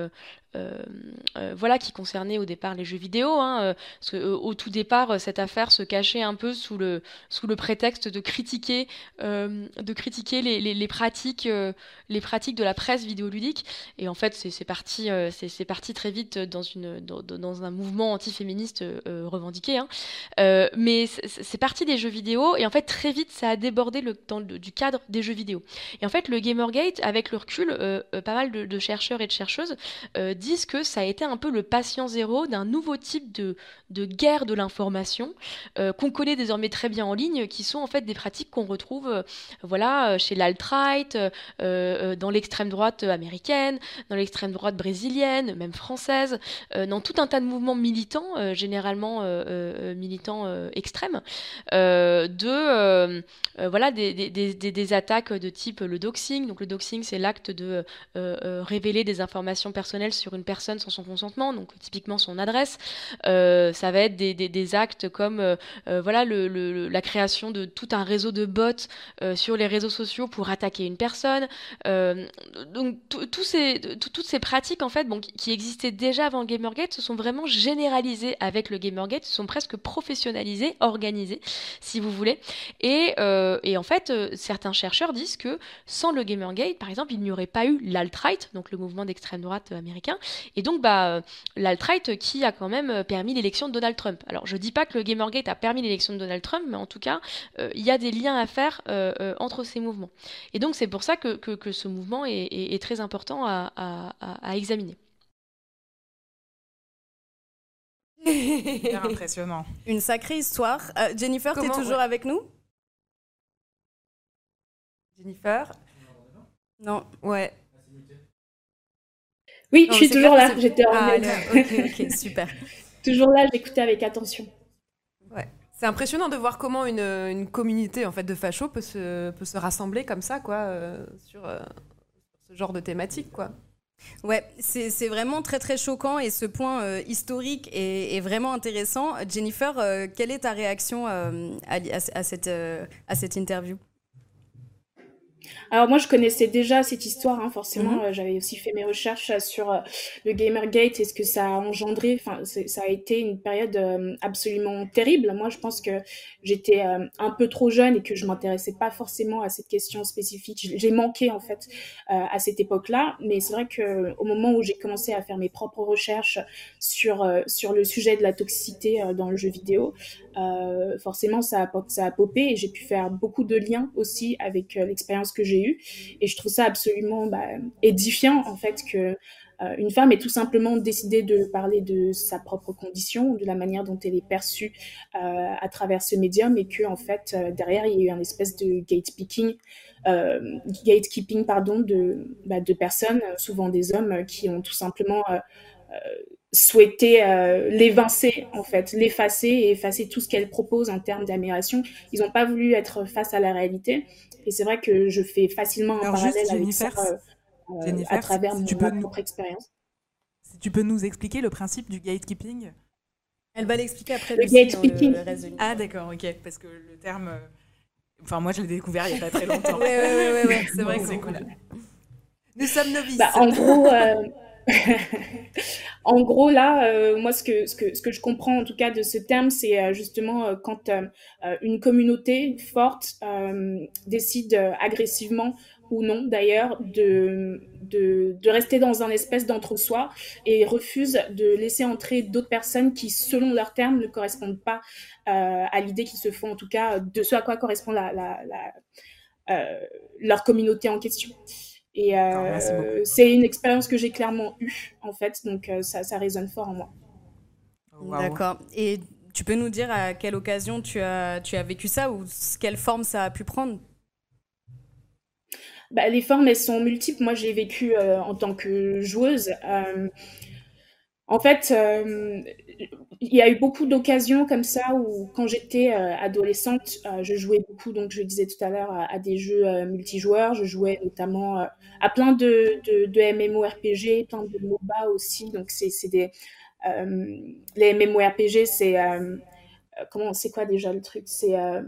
H: euh, euh, voilà, qui concernait au départ les jeux vidéo, hein, euh, parce que, euh, au tout départ, euh, cette affaire se cachait un peu sous le, sous le prétexte de critiquer, euh, de critiquer les, les, les pratiques, euh, les pratiques de la presse vidéoludique. Et en fait, c'est c'est parti, euh, c'est c'est parti très vite dans, une, dans, dans un mouvement antiféministe euh, revendiqué. Hein. Euh, mais c'est c'est parti des jeux vidéo, et en fait, très vite, ça a débordé le, dans le, du cadre des jeux vidéo. Et en fait, le Gamergate, avec le recul, euh, euh, pas mal de, de chercheurs et de chercheuses euh, disent que ça a été un peu le patient zéro d'un nouveau type de, de guerre de l'information euh, qu'on connaît désormais très bien en ligne, qui sont en fait des pratiques qu'on retrouve euh, voilà, chez l'alt-right, euh, euh, dans l'extrême droite américaine, dans l'extrême droite brésilienne, même française, euh, dans tout un tas de mouvements militants, euh, généralement euh, euh, militants euh, extrêmes, euh, de euh, euh, voilà, des, des, des, des attaques de type le doxing. Donc le doxing, c'est l'acte de euh, euh, révéler des informations personnelles sur une personne sans son consentement, donc typiquement son adresse. Euh, ça va être des, des, des actes comme euh, euh, voilà, le, le, la création de tout un réseau de bots euh, sur les réseaux sociaux pour attaquer une personne. Euh, donc tous ces, toutes ces pratiques en fait, bon, qui, qui existaient déjà avant le Gamergate se sont vraiment généralisées avec le Gamergate, se sont presque professionnalisées, organisées, si vous voulez. Et, euh, et en fait, euh, certains chercheurs disent que sans le Gamergate, par exemple, il n'y aurait pas eu l'alt-right, donc le mouvement d'extrême droite américain, et donc bah, l'alt-right qui a quand même permis l'élection de Donald Trump. Alors je dis pas que le Gamergate a permis l'élection de Donald Trump, mais en tout cas, euh, il y a des liens à faire euh, euh, entre ces mouvements. Et donc c'est pour ça que, que, que ce mouvement est, est, est très important à, à, à, à examiner.
D: Hyper impressionnant.
E: Une sacrée histoire. Euh, Jennifer, tu es toujours
C: ouais.
E: avec nous?
C: Jennifer?
E: Non.
C: Ouais.
G: Oui,
C: Non,
G: je suis
C: c'est
G: toujours
C: clair,
G: là.
C: c'est-
G: J'étais en
C: Ah,
G: mute.
C: ok, ok, super.
G: Toujours là, j'écoutais avec attention.
C: Ouais. C'est impressionnant de voir comment une, une communauté en fait, de fachos peut se, peut se rassembler comme ça, quoi, euh, sur euh, ce genre de thématique, quoi.
E: Ouais, c'est c'est vraiment très très choquant, et ce point euh, historique est, est vraiment intéressant. Jennifer, euh, quelle est ta réaction euh, à, à, à cette, euh, à cette interview?
G: Alors moi, je connaissais déjà cette histoire, hein, forcément.
E: Mhm.
G: Euh, j'avais aussi fait mes recherches euh, sur euh, le Gamergate et ce que ça a engendré. Enfin, c'est- ça a été une période euh, absolument terrible. Moi, je pense que j'étais euh, un peu trop jeune et que je m'intéressais pas forcément à cette question spécifique. J- J'ai manqué en fait euh, à cette époque-là. Mais c'est vrai que au moment où j'ai commencé à faire mes propres recherches sur euh, sur le sujet de la toxicité euh, dans le jeu vidéo, euh, forcément ça a, pop- ça a popé, et j'ai pu faire beaucoup de liens aussi avec euh, l'expérience que j'ai eue. Et je trouve ça absolument bah, édifiant en fait que euh, une femme ait tout simplement décidé de parler de sa propre condition, de la manière dont elle est perçue euh, à travers ce médium, et que en fait euh, derrière il y a eu un espèce de gatekeeping, euh, gatekeeping pardon, de, bah, de personnes, souvent des hommes, qui ont tout simplement euh, euh, souhaité euh, l'évincer en fait, l'effacer et effacer tout ce qu'elle propose en termes d'amélioration. Ils n'ont pas voulu être face à la réalité. Et c'est vrai que je fais facilement un
D: Alors
G: parallèle
D: juste,
G: avec ça
D: Jennifer,
G: euh, euh,
D: Jennifer,
G: à
D: si-
G: travers
D: si
G: mon,
D: tu
G: ma
D: peux nous-
G: propre expérience.
D: Si tu peux nous expliquer le principe du gatekeeping.
E: Elle va l'expliquer après
G: Le
E: Lucie, dans
G: gatekeeping.
E: le reste de l'émission.
D: Ah d'accord, ok, parce que le terme... euh, Enfin, moi, je l'ai découvert il n'y a pas très longtemps.
E: Ouais, ouais, ouais, ouais, ouais, c'est vrai
D: Bon,
E: que
D: c'est
E: c'est
D: cool.
E: cool.
C: Nous sommes novices.
G: Bah, en gros, euh, en gros là, euh, moi ce que ce que ce que je comprends en tout cas de ce terme, c'est euh, justement euh, quand euh, euh, une communauté forte euh, décide euh, agressivement ou non d'ailleurs de de de rester dans un espèce d'entre-soi et refuse de laisser entrer d'autres personnes qui, selon leurs termes, ne correspondent pas euh, à l'idée qu'ils se font, en tout cas de ce à quoi correspond la la, la euh, leur communauté en question. Et
D: D'accord, merci beaucoup.
G: euh, c'est une expérience que j'ai clairement eue, en fait, donc euh, ça, ça résonne fort en moi.
D: Oh, waouh.
E: D'accord. Et tu peux nous dire à quelle occasion tu as, tu as vécu ça, ou quelle forme ça a pu prendre?
G: Bah, les formes, elles sont multiples. Moi, j'ai vécu euh, en tant que joueuse. Euh, en fait, euh, il y a eu beaucoup d'occasions comme ça où, quand j'étais euh, adolescente, euh, je jouais beaucoup, donc je le disais tout à l'heure, à, à des jeux euh, multijoueurs. Je jouais notamment euh, à plein de, de, de MMORPG, plein de MOBA aussi. Donc, c'est, c'est des... Euh, les MMORPG, c'est... Euh, comment, c'est quoi déjà le truc? C'est... Euh,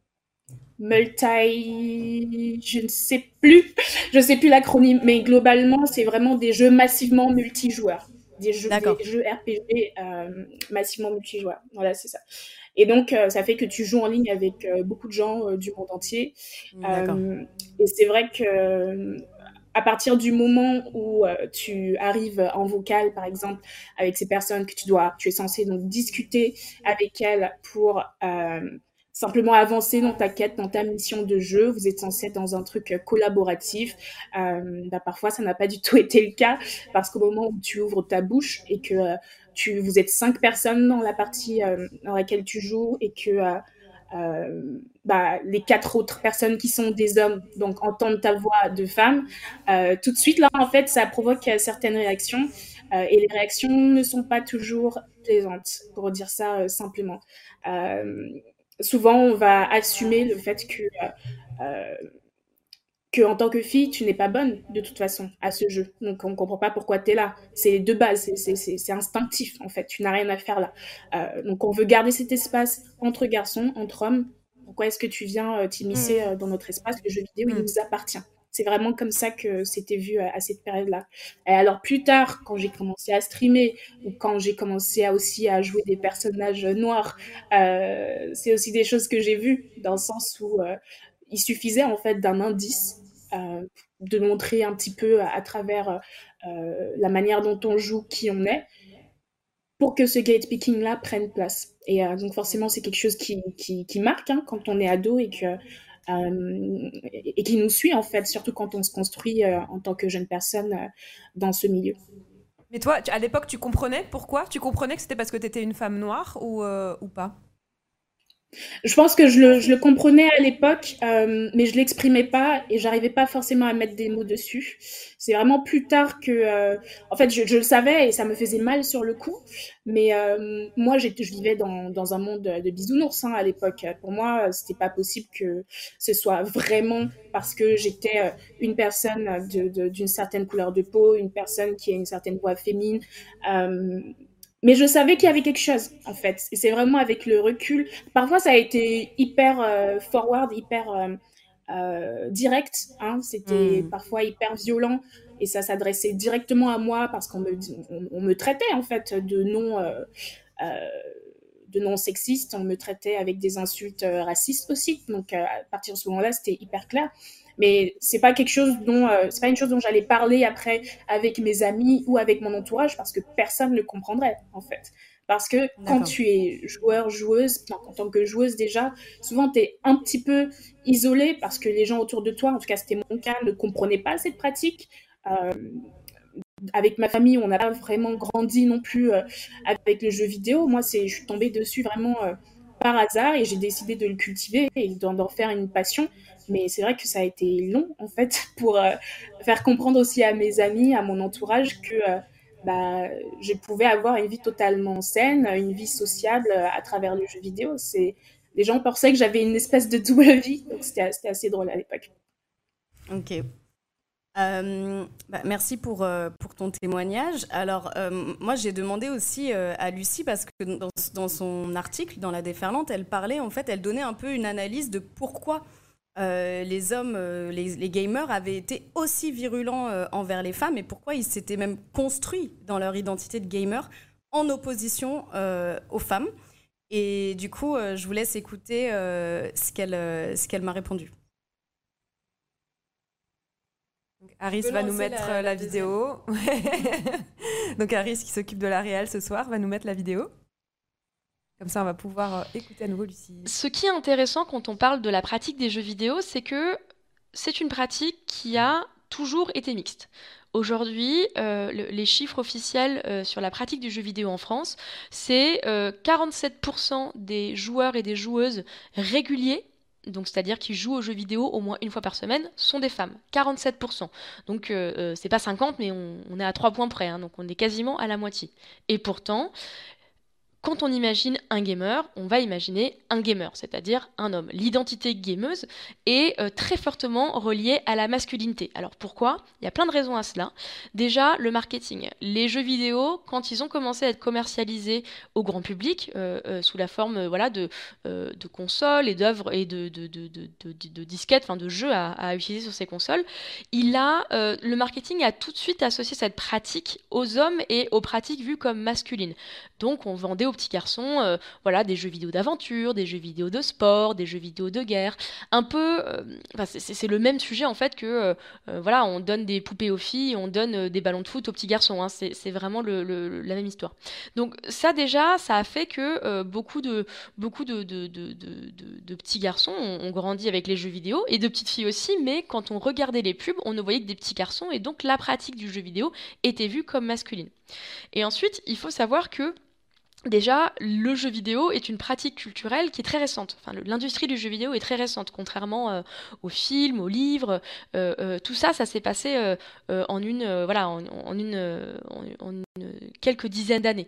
G: multi, je ne sais plus, je ne sais plus l'acronyme, mais globalement, c'est vraiment des jeux massivement multijoueurs. des jeux,
E: D'accord.
G: des jeux R P G euh, massivement multijoueurs. Voilà, c'est ça. Et donc, euh, ça fait que tu joues en ligne avec euh, beaucoup de gens euh, du monde entier.
E: D'accord.
G: Euh, et c'est vrai que euh, à partir du moment où euh, tu arrives en vocal, par exemple, avec ces personnes que tu dois, tu es censé donc discuter avec elles pour euh, simplement avancer dans ta quête, dans ta mission de jeu. Vous êtes censé être dans un truc euh, collaboratif. Euh, bah, parfois, ça n'a pas du tout été le cas parce qu'au moment où tu ouvres ta bouche et que euh, tu, vous êtes cinq personnes dans la partie euh, dans laquelle tu joues et que euh, euh, bah, les quatre autres personnes qui sont des hommes donc entendent ta voix de femme, euh, tout de suite là en fait ça provoque euh, certaines réactions euh, et les réactions ne sont pas toujours plaisantes pour dire ça euh, simplement. Euh, souvent on va assumer le fait que euh, que en tant que fille, tu n'es pas bonne de toute façon à ce jeu. Donc on ne comprend pas pourquoi tu es là. C'est de base, c'est, c'est, c'est, c'est instinctif en fait. Tu n'as rien à faire là. Euh, donc on veut garder cet espace entre garçons, entre hommes. Pourquoi est-ce que tu viens euh, t'immiscer euh, dans notre espace? Le jeu vidéo, il
C: Mm.
G: nous appartient. C'est vraiment comme ça que c'était vu à, à cette période-là. Et alors plus tard, quand j'ai commencé à streamer ou quand j'ai commencé à aussi à jouer des personnages noirs, euh, c'est aussi des choses que j'ai vues dans le sens où euh, il suffisait en fait d'un indice euh, de montrer un petit peu à, à travers euh, la manière dont on joue qui on est pour que ce gate-picking là prenne place. Et euh, donc forcément c'est quelque chose qui, qui, qui marque hein, quand on est ado et que euh, et qui nous suit en fait, surtout quand on se construit euh, en tant que jeune personne euh, dans ce milieu.
C: Mais toi, tu- à l'époque, tu comprenais pourquoi? Tu comprenais que c'était parce que tu étais une femme noire ou, euh, ou pas?
G: Je pense que je le, je le comprenais à l'époque, euh, mais je l'exprimais pas et j'arrivais pas forcément à mettre des mots dessus. C'est vraiment plus tard que, euh, en fait, je, je le savais et ça me faisait mal sur le coup. Mais euh, moi, j'étais, je vivais dans, dans un monde de bisounours hein, à l'époque. Pour moi, c'était pas possible que ce soit vraiment parce que j'étais euh, une personne de, de, d'une certaine couleur de peau, une personne qui a une certaine voix féminine. Euh, mais je savais qu'il y avait quelque chose, en fait. Et c'est vraiment avec le recul. Parfois, ça a été hyper euh, forward, hyper euh, euh, direct. Hein. C'était
E: Mm.
G: parfois hyper violent. Et ça s'adressait directement à moi parce qu'on me, on, on me traitait, en fait, de non, euh, euh, de non sexiste. On me traitait avec des insultes euh, racistes aussi. Donc, euh, à partir de ce moment-là, c'était hyper clair. Mais c'est pas quelque chose dont, euh, c'est pas une chose dont j'allais parler après avec mes amis ou avec mon entourage parce que personne ne comprendrait en fait. Parce que quand
E: D'accord.
G: tu es joueur, joueuse, en, en tant que joueuse déjà, souvent tu es un petit peu isolé parce que les gens autour de toi, en tout cas c'était mon cas, ne comprenaient pas cette pratique. Euh, avec ma famille, on n'a pas vraiment grandi non plus euh, avec le jeu vidéo. Moi, c'est, je suis tombée dessus vraiment euh, par hasard et j'ai décidé de le cultiver et d'en, d'en faire une passion. Mais c'est vrai que ça a été long, en fait, pour euh, faire comprendre aussi à mes amis, à mon entourage, que euh, bah, je pouvais avoir une vie totalement saine, une vie sociable euh, à travers le jeu vidéo. C'est... Les gens pensaient que j'avais une espèce de double vie, donc c'était, c'était assez drôle à l'époque.
E: Ok. Euh, bah, merci pour, euh, pour ton témoignage. Alors, euh, moi, j'ai demandé aussi euh, à Lucie, parce que dans, dans son article, dans La Déferlante, elle parlait, en fait, elle donnait un peu une analyse de pourquoi euh, les hommes, euh, les, les gamers avaient été aussi virulents euh, envers les femmes et pourquoi ils s'étaient même construits dans leur identité de gamer en opposition euh, aux femmes. Et du coup, euh, je vous laisse écouter euh, ce qu'elle, euh, ce qu'elle m'a répondu.
C: Donc, Harris
E: Tu peux
C: va nous
E: lancer
C: mettre
E: la-
C: euh, la,
E: la
C: vidéo. Donc Harris, qui s'occupe de la réal ce soir, va nous mettre la vidéo. Comme ça, on va pouvoir euh, écouter à nouveau Lucie.
H: Ce qui est intéressant quand on parle de la pratique des jeux vidéo, c'est que c'est une pratique qui a toujours été mixte. Aujourd'hui, euh, le- les chiffres officiels euh, sur la pratique du jeu vidéo en France, c'est euh, quarante-sept pour cent des joueurs et des joueuses réguliers, donc c'est-à-dire qui jouent aux jeux vidéo au moins une fois par semaine, sont des femmes. quarante-sept pour cent. Donc euh, euh, c'est pas cinquante, mais on, on est à trois points près, hein, donc on est quasiment à la moitié. Et pourtant, quand on imagine un gamer, on va imaginer un gamer, c'est-à-dire un homme. L'identité gameuse est euh, très fortement reliée à la masculinité. Alors pourquoi ? Il y a plein de raisons à cela. Déjà, le marketing. Les jeux vidéo, quand ils ont commencé à être commercialisés au grand public, euh, euh, sous la forme euh, voilà, de, euh, de consoles et d'œuvres et de, de, de, de, de, de, de disquettes, enfin de jeux à, à utiliser sur ces consoles, il a, euh, le marketing a tout de suite associé cette pratique aux hommes et aux pratiques vues comme masculines. Donc on vendait aux petits garçons euh, voilà, des jeux vidéo d'aventure, des jeux vidéo de sport, des jeux vidéo de guerre. Un peu, euh, enfin, c'est, c'est le même sujet en fait que euh, euh, voilà, on donne des poupées aux filles, on donne euh, des ballons de foot aux petits garçons. Hein. C'est, c'est vraiment le, le, la même histoire. Donc ça déjà, ça a fait que euh, beaucoup, de, beaucoup de, de, de, de, de, de petits garçons ont, ont grandi avec les jeux vidéo et de petites filles aussi, mais quand on regardait les pubs, on ne voyait que des petits garçons et donc la pratique du jeu vidéo était vue comme masculine. Et ensuite, il faut savoir que déjà, le jeu vidéo est une pratique culturelle qui est très récente. Enfin, l'industrie du jeu vidéo est très récente, contrairement euh, aux films, aux livres. Euh, euh, tout ça, ça s'est passé euh, euh, en une, euh, voilà, en, en une, euh, en, en une, quelques dizaines d'années.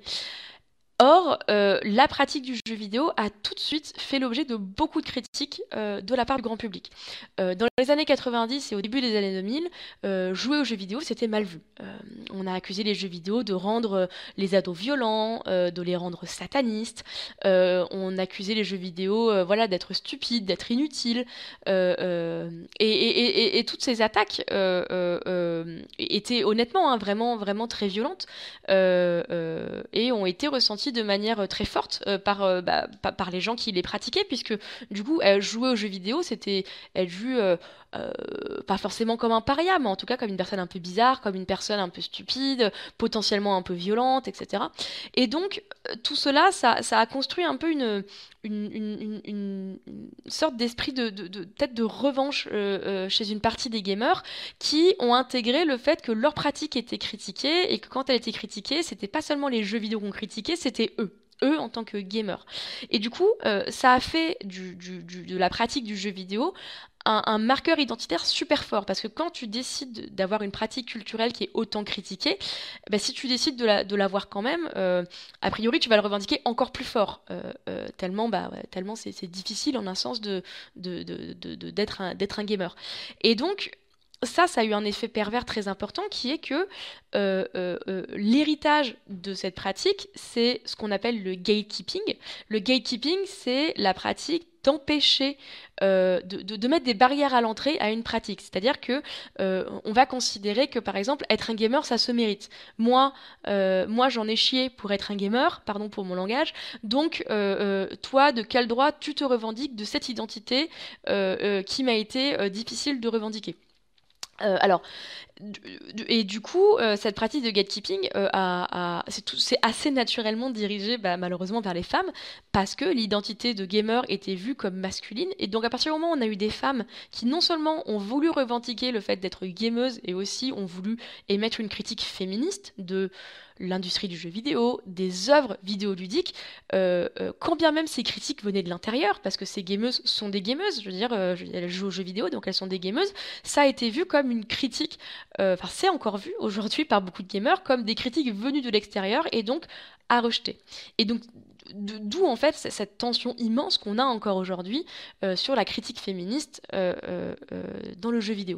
H: Or, euh, la pratique du jeu vidéo a tout de suite fait l'objet de beaucoup de critiques euh, de la part du grand public. Euh, dans les années quatre-vingt-dix et au début des années deux mille, euh, jouer aux jeux vidéo, c'était mal vu. Euh, on a accusé les jeux vidéo de rendre les ados violents, euh, de les rendre satanistes. Euh, on accusait les jeux vidéo euh, voilà, d'être stupides, d'être inutiles. Euh, euh, et, et, et, et toutes ces attaques euh, euh, étaient honnêtement hein, vraiment, vraiment très violentes euh, euh, et ont été ressenties de manière très forte euh, par, euh, bah, par les gens qui les pratiquaient, puisque du coup, elle jouait aux jeux vidéo, c'était elle vue euh, euh, pas forcément comme un paria, mais en tout cas comme une personne un peu bizarre, comme une personne un peu stupide, potentiellement un peu violente, et cetera. Et donc, tout cela, ça, ça a construit un peu une, une, une, une, une sorte d'esprit de, de, de, peut-être de revanche euh, euh, chez une partie des gamers qui ont intégré le fait que leur pratique était critiquée et que quand elle était critiquée, c'était pas seulement les jeux vidéo qu'on critiquait, c'était eux. eux en tant que gamers. Et du coup, euh, ça a fait du, du, du, de la pratique du jeu vidéo un, un marqueur identitaire super fort, parce que quand tu décides d'avoir une pratique culturelle qui est autant critiquée, bah, si tu décides de, la, de l'avoir quand même, euh, a priori tu vas le revendiquer encore plus fort, euh, euh, tellement, bah, ouais, tellement c'est, c'est difficile en un sens de, de, de, de, de, d'être, un, d'être un gamer. Et donc, ça, ça a eu un effet pervers très important qui est que euh, euh, euh, l'héritage de cette pratique, c'est ce qu'on appelle le gatekeeping. Le gatekeeping, c'est la pratique d'empêcher, euh, de, de, de mettre des barrières à l'entrée à une pratique. C'est-à-dire que euh, on va considérer que, par exemple, être un gamer, ça se mérite. Moi, euh, moi j'en ai chié pour être un gamer, pardon pour mon langage, donc euh, euh, toi, de quel droit tu te revendiques de cette identité euh, euh, qui m'a été euh, difficile de revendiquer ? Euh, alors, et du coup, euh, cette pratique de gatekeeping, euh, a, a, c'est, tout, c'est assez naturellement dirigé bah, malheureusement vers les femmes, parce que l'identité de gamer était vue comme masculine, et donc à partir du moment où on a eu des femmes qui non seulement ont voulu revendiquer le fait d'être gameuse, et aussi ont voulu émettre une critique féministe de l'industrie du jeu vidéo, des œuvres vidéoludiques, euh, euh, quand bien même ces critiques venaient de l'intérieur, parce que ces gameuses sont des gameuses, je veux dire, euh, elles jouent aux jeux vidéo, donc elles sont des gameuses, ça a été vu comme une critique, enfin euh, c'est encore vu aujourd'hui par beaucoup de gamers, comme des critiques venues de l'extérieur, et donc à rejeter. Et donc, d'où en fait cette tension immense qu'on a encore aujourd'hui euh, sur la critique féministe euh, euh, euh, dans le jeu vidéo.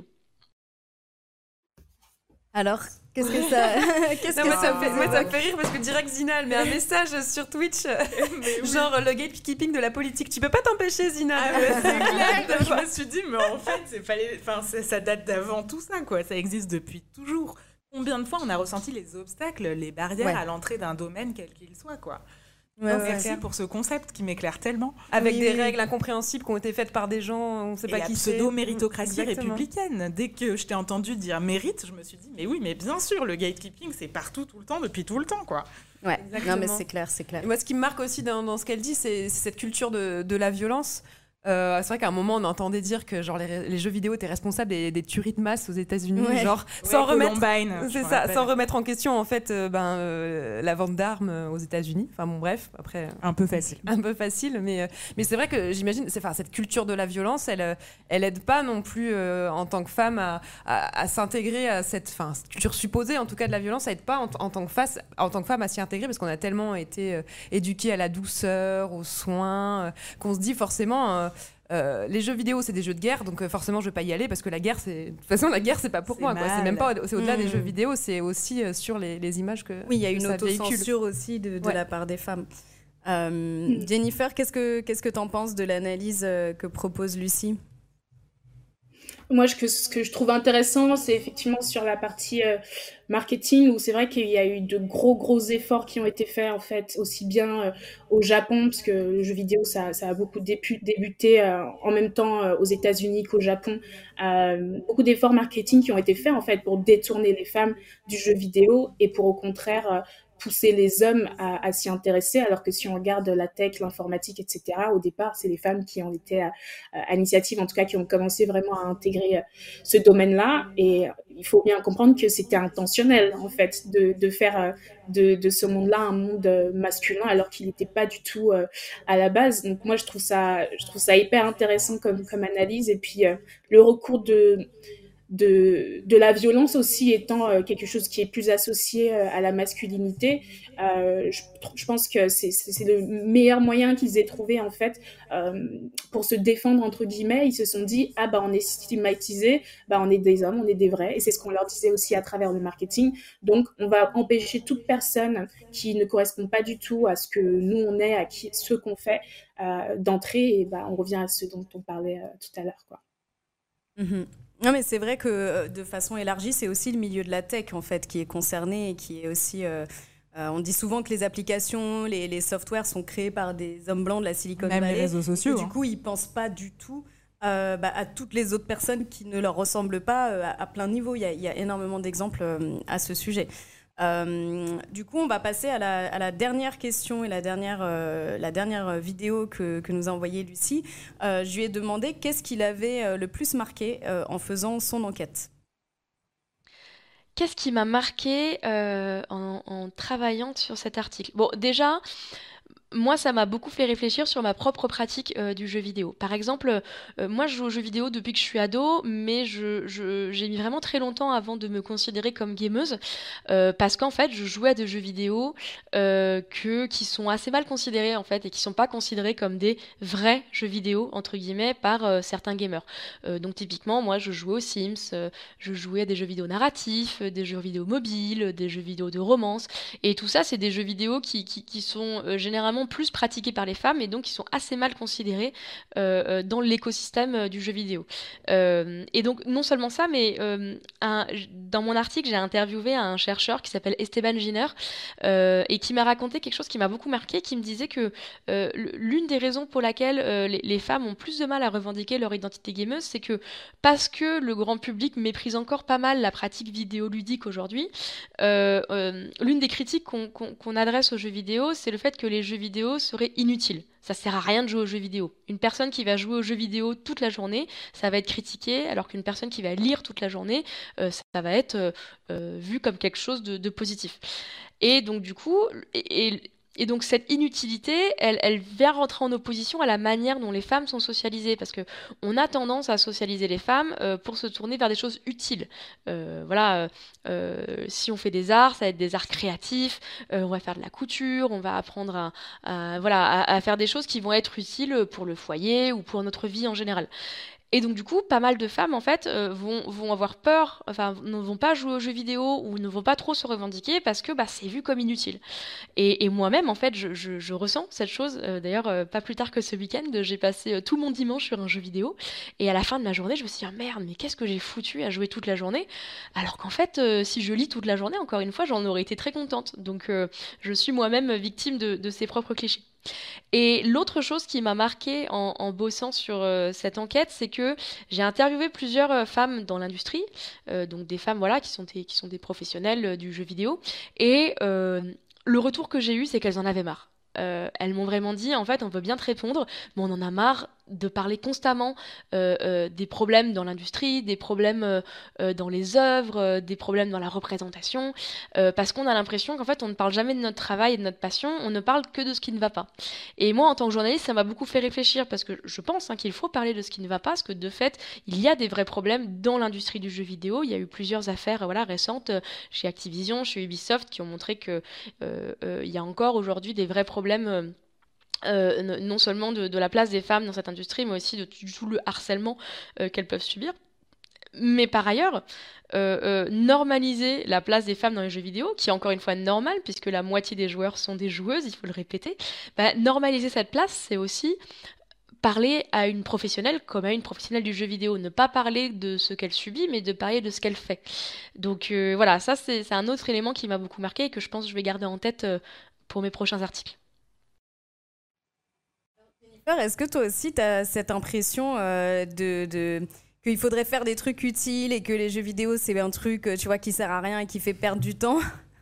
E: Alors, qu'est-ce que ça, qu'est-ce
C: non,
E: que
C: moi,
E: ça,
C: ça me fait, moi, ça me fait rire parce que direct Zina, elle met un message sur Twitch, oui. genre le gatekeeping de la politique. Tu peux pas t'empêcher, Zina.
D: Ah ouais, c'est clair. Je me suis dit, mais en fait, c'est fallait, enfin, c'est, ça date d'avant tout ça, quoi. Ça existe depuis toujours. Combien de fois on a ressenti les obstacles, les barrières ouais. à l'entrée d'un domaine quel qu'il soit, quoi. Ouais, non, ouais, merci ouais. pour ce concept qui m'éclaire tellement.
C: Avec oui, des oui. règles incompréhensibles qui ont été faites par des gens, on ne sait pas
D: et
C: qui
D: la
C: c'est.
D: Pseudo-méritocratie républicaine. Dès que je t'ai entendu dire mérite, je me suis dit, mais oui, mais bien sûr, le gatekeeping, c'est partout, tout le temps, depuis tout le temps, quoi.
E: Ouais, exactement. Non, mais c'est clair, c'est clair.
C: Et moi, ce qui me marque aussi dans, dans ce qu'elle dit, c'est, c'est cette culture de, de la violence. Euh, c'est vrai qu'à un moment, on entendait dire que genre, les, les jeux vidéo étaient responsables des, des tueries de masse aux États-Unis,
E: Ouais.
C: genre
D: Ouais,
C: sans remettre,
D: Columbine,
C: c'est
D: je me
C: ça,
D: rappelle.
C: sans remettre en question en fait euh, ben, euh, la vente d'armes euh, aux États-Unis. Enfin bon, bref, après.
D: Un peu facile.
C: Un peu facile, mais, euh, mais c'est vrai que j'imagine, c'est, enfin, cette culture de la violence, elle, euh, elle aide pas non plus euh, en tant que femme à, à, à s'intégrer à cette, enfin, cette culture supposée, en tout cas de la violence, ça aide pas en, en tant que face, en tant que femme à s'y intégrer parce qu'on a tellement été euh, éduqués à la douceur, aux soins, euh, qu'on se dit forcément. Euh, Euh, les jeux vidéo c'est des jeux de guerre donc euh, forcément je vais pas y aller parce que la guerre c'est de toute façon la guerre c'est pas pour
D: C'est
C: moi quoi.
D: mal.
C: C'est même pas c'est au-delà
E: Mmh.
C: des jeux vidéo, c'est aussi euh, sur les, les images que
E: Oui, il y a
C: que
E: une
C: ça véhicule.
E: autocensure aussi de, de
C: Ouais.
E: la part des femmes. Euh, Jennifer, qu'est-ce que qu'est-ce que t'en penses de l'analyse euh, que propose Lucie?
G: Moi, je- que, ce que je trouve intéressant, c'est effectivement sur la partie euh, marketing, où c'est vrai qu'il y a eu de gros, gros efforts qui ont été faits, en fait, aussi bien euh, au Japon, parce que le jeu vidéo, ça, ça a beaucoup dépu- débuté euh, en même temps euh, aux États-Unis qu'au Japon. Euh, beaucoup d'efforts marketing qui ont été faits, en fait, pour détourner les femmes du jeu vidéo et pour, au contraire, euh, pousser les hommes à, à s'y intéresser, alors que si on regarde la tech, l'informatique, et cetera, au départ, c'est les femmes qui ont été à, à l'initiative, en tout cas, qui ont commencé vraiment à intégrer euh, ce domaine-là. Et il faut bien comprendre que c'était intentionnel, en fait, de, de faire euh, de, de ce monde-là un monde euh, masculin, alors qu'il n'était pas du tout euh, à la base. Donc moi, je trouve ça, je trouve ça hyper intéressant comme, comme analyse. Et puis, euh, le recours de de, de la violence aussi étant euh, quelque chose qui est plus associé euh, à la masculinité. Euh, je, je pense que c'est, c'est, c'est le meilleur moyen qu'ils aient trouvé, en fait, euh, pour se défendre, entre guillemets. Ils se sont dit, ah bah on est stigmatisés, bah on est des hommes, on est des vrais. Et c'est ce qu'on leur disait aussi à travers le marketing. Donc on va empêcher toute personne qui ne correspond pas du tout à ce que nous on est, à qui, ce qu'on fait, euh, d'entrer. Et bah on revient à ce dont on parlait euh, tout à l'heure, quoi.
E: Mhm. Non, mais c'est vrai que euh, de façon élargie, c'est aussi le milieu de la tech en fait qui est concerné et qui est aussi. Euh, euh, on dit souvent que les applications, les, les softwares sont créés par des hommes blancs de la Silicon
D: Même
E: Valley.
D: les réseaux sociaux.
E: Et du
D: hein.
E: coup, ils pensent pas du tout euh, bah, à toutes les autres personnes qui ne leur ressemblent pas euh, à, à plein niveau. Il y a, il y a énormément d'exemples euh, à ce sujet. Euh, du coup, on va passer à la, à la dernière question et la dernière, euh, la dernière vidéo que, que nous a envoyée Lucie. Euh, je lui ai demandé qu'est-ce qu'il avait euh, le plus marqué euh, en faisant son enquête.
H: Qu'est-ce qui m'a marqué euh, en, en travaillant sur cet article? Bon, déjà, moi, ça m'a beaucoup fait réfléchir sur ma propre pratique euh, du jeu vidéo. Par exemple, euh, moi, je joue aux jeux vidéo depuis que je suis ado, mais je, je- j'ai mis vraiment très longtemps avant de me considérer comme gameuse, euh, parce qu'en fait, je jouais à des jeux vidéo euh, que, qui sont assez mal considérés, en fait, et qui sont pas considérés comme des vrais jeux vidéo, entre guillemets, par euh, certains gamers. Euh, donc, typiquement, moi, je jouais aux Sims, euh, je jouais à des jeux vidéo narratifs, euh, des jeux vidéo mobiles, des jeux vidéo de romance, et tout ça, c'est des jeux vidéo qui, qui, qui sont euh, généralement plus pratiqués par les femmes et donc qui sont assez mal considérés euh, euh, dans l'écosystème euh, du jeu vidéo. Euh, et donc non seulement ça, mais euh, un- dans mon article, j'ai interviewé un chercheur qui s'appelle Esteban Giner euh, et qui m'a raconté quelque chose qui m'a beaucoup marqué, qui me disait que euh, l'une des raisons pour laquelle euh, les, les femmes ont plus de mal à revendiquer leur identité gameuse, c'est que parce que le grand public méprise encore pas mal la pratique vidéoludique aujourd'hui, euh, euh, l'une des critiques qu'on qu'on- qu'on adresse aux jeux vidéo, c'est le fait que les jeux vidéo seraient inutiles. Ça sert à rien de jouer aux jeux vidéo. Une personne qui va jouer aux jeux vidéo toute la journée, ça va être critiqué, alors qu'une personne qui va lire toute la journée, euh, ça va être euh, euh, vu comme quelque chose de, de positif. Et donc du coup, et, et- et donc cette inutilité, elle, elle vient rentrer en opposition à la manière dont les femmes sont socialisées, parce que on a tendance à socialiser les femmes euh, pour se tourner vers des choses utiles. Euh, voilà, euh, euh, si on fait des arts, ça va être des arts créatifs, euh, on va faire de la couture, on va apprendre à, à- voilà, à, à faire des choses qui vont être utiles pour le foyer ou pour notre vie en général. Et donc du coup, pas mal de femmes en fait euh, vont, vont avoir peur, enfin ne vont pas jouer aux jeux vidéo ou ne vont pas trop se revendiquer parce que bah, c'est vu comme inutile. Et, et moi-même en fait, je, je- je ressens cette chose. Euh, d'ailleurs, euh, pas plus tard que ce week-end, j'ai passé euh, tout mon dimanche sur un jeu vidéo et à la fin de la journée, je me suis dit ah, merde, mais qu'est-ce que j'ai foutu à jouer toute la journée? Alors qu'en fait, euh, si je lis toute la journée, encore une fois, j'en aurais été très contente. Donc euh, je suis moi-même victime de, de ces propres clichés. Et l'autre chose qui m'a marquée en, en bossant sur euh, cette enquête, c'est que j'ai interviewé plusieurs euh, femmes dans l'industrie, euh, donc des femmes voilà qui sont des, qui sont des professionnels euh, du jeu vidéo, et euh, le retour que j'ai eu, c'est qu'elles en avaient marre. Euh, elles m'ont vraiment dit, en fait, on veut bien te répondre, mais on en a marre de parler constamment euh, euh, des problèmes dans l'industrie, des problèmes euh, euh, dans les œuvres, euh, des problèmes dans la représentation, euh, parce qu'on a l'impression qu'en fait on ne parle jamais de notre travail et de notre passion, on ne parle que de ce qui ne va pas. Et moi en tant que journaliste, ça m'a beaucoup fait réfléchir, parce que je pense hein, qu'il faut parler de ce qui ne va pas, parce que de fait, il y a des vrais problèmes dans l'industrie du jeu vidéo. Il y a eu plusieurs affaires voilà, récentes euh, chez Activision, chez Ubisoft, qui ont montré qu'il euh, euh, y a encore aujourd'hui des vrais problèmes euh, euh, non seulement de, de la place des femmes dans cette industrie, mais aussi de tout le harcèlement euh, qu'elles peuvent subir. Mais par ailleurs, euh, euh, normaliser la place des femmes dans les jeux vidéo, qui est encore une fois normale, puisque la moitié des joueurs sont des joueuses, il faut le répéter, bah, normaliser cette place, c'est aussi parler à une professionnelle comme à une professionnelle du jeu vidéo. Ne pas parler de ce qu'elle subit, mais de parler de ce qu'elle fait. Donc euh, voilà, ça c'est, c'est un autre élément qui m'a beaucoup marqué et que je pense que je vais garder en tête euh, pour mes prochains articles.
E: Est-ce que toi aussi, tu as cette impression euh, de, de... qu'il faudrait faire des trucs utiles et que les jeux vidéo, c'est un truc tu vois, qui sert à rien et qui fait perdre du temps?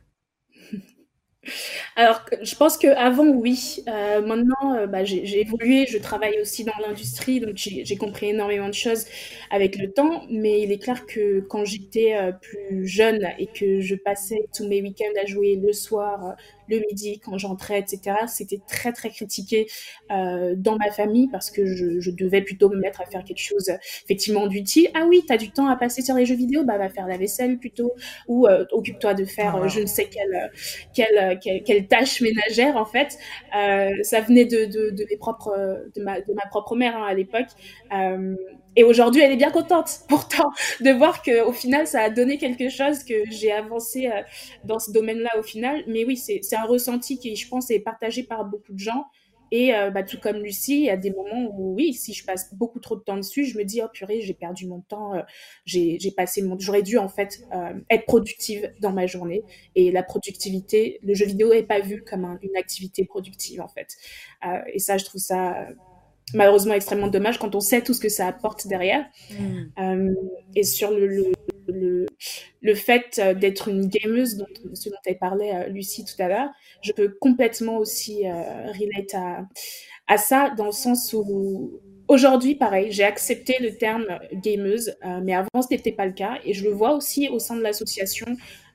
G: Alors, je pense qu'avant, oui. Euh, maintenant, euh, bah, j'ai, j'ai évolué, je travaille aussi dans l'industrie, donc j'ai, j'ai compris énormément de choses avec le temps. Mais il est clair que quand j'étais euh, plus jeune et que je passais tous mes week-ends à jouer le soir, euh, le midi, quand j'entrais, et cetera, c'était très, très critiqué euh, dans ma famille parce que je, je devais plutôt me mettre à faire quelque chose euh, effectivement d'utile. Ah oui, t'as du temps à passer sur les jeux vidéo, bah va faire la vaisselle plutôt, ou euh, occupe-toi de faire euh, je ne sais quelle, quelle, quelle, quelle tâche ménagère en fait. Euh, ça venait de, de, de, mes propres, de, ma, de ma propre mère hein, à l'époque. Euh, et aujourd'hui, elle est bien contente, pourtant, de voir qu'au final, ça a donné quelque chose, que j'ai avancé euh, dans ce domaine-là au final. Mais oui, c'est, c'est un ressenti qui, je pense, est partagé par beaucoup de gens. Et euh, bah, tout comme Lucie, il y a des moments où, oui, si je passe beaucoup trop de temps dessus, je me dis, oh purée, j'ai perdu mon temps, euh, j'ai, j'ai passé mon... J'aurais dû, en fait, euh, être productive dans ma journée. Et la productivité, le jeu vidéo n'est pas vu comme un, une activité productive, en fait. Euh, et ça, je trouve ça... malheureusement extrêmement dommage quand on sait tout ce que ça apporte derrière. Mmh. Euh, et sur le, le, le, le fait d'être une gameuse, dont, ce dont elle parlait Lucie tout à l'heure, je peux complètement aussi euh, relate à, à ça, dans le sens où aujourd'hui, pareil, j'ai accepté le terme gameuse, euh, mais avant, ce n'était pas le cas. Et je le vois aussi au sein de l'association,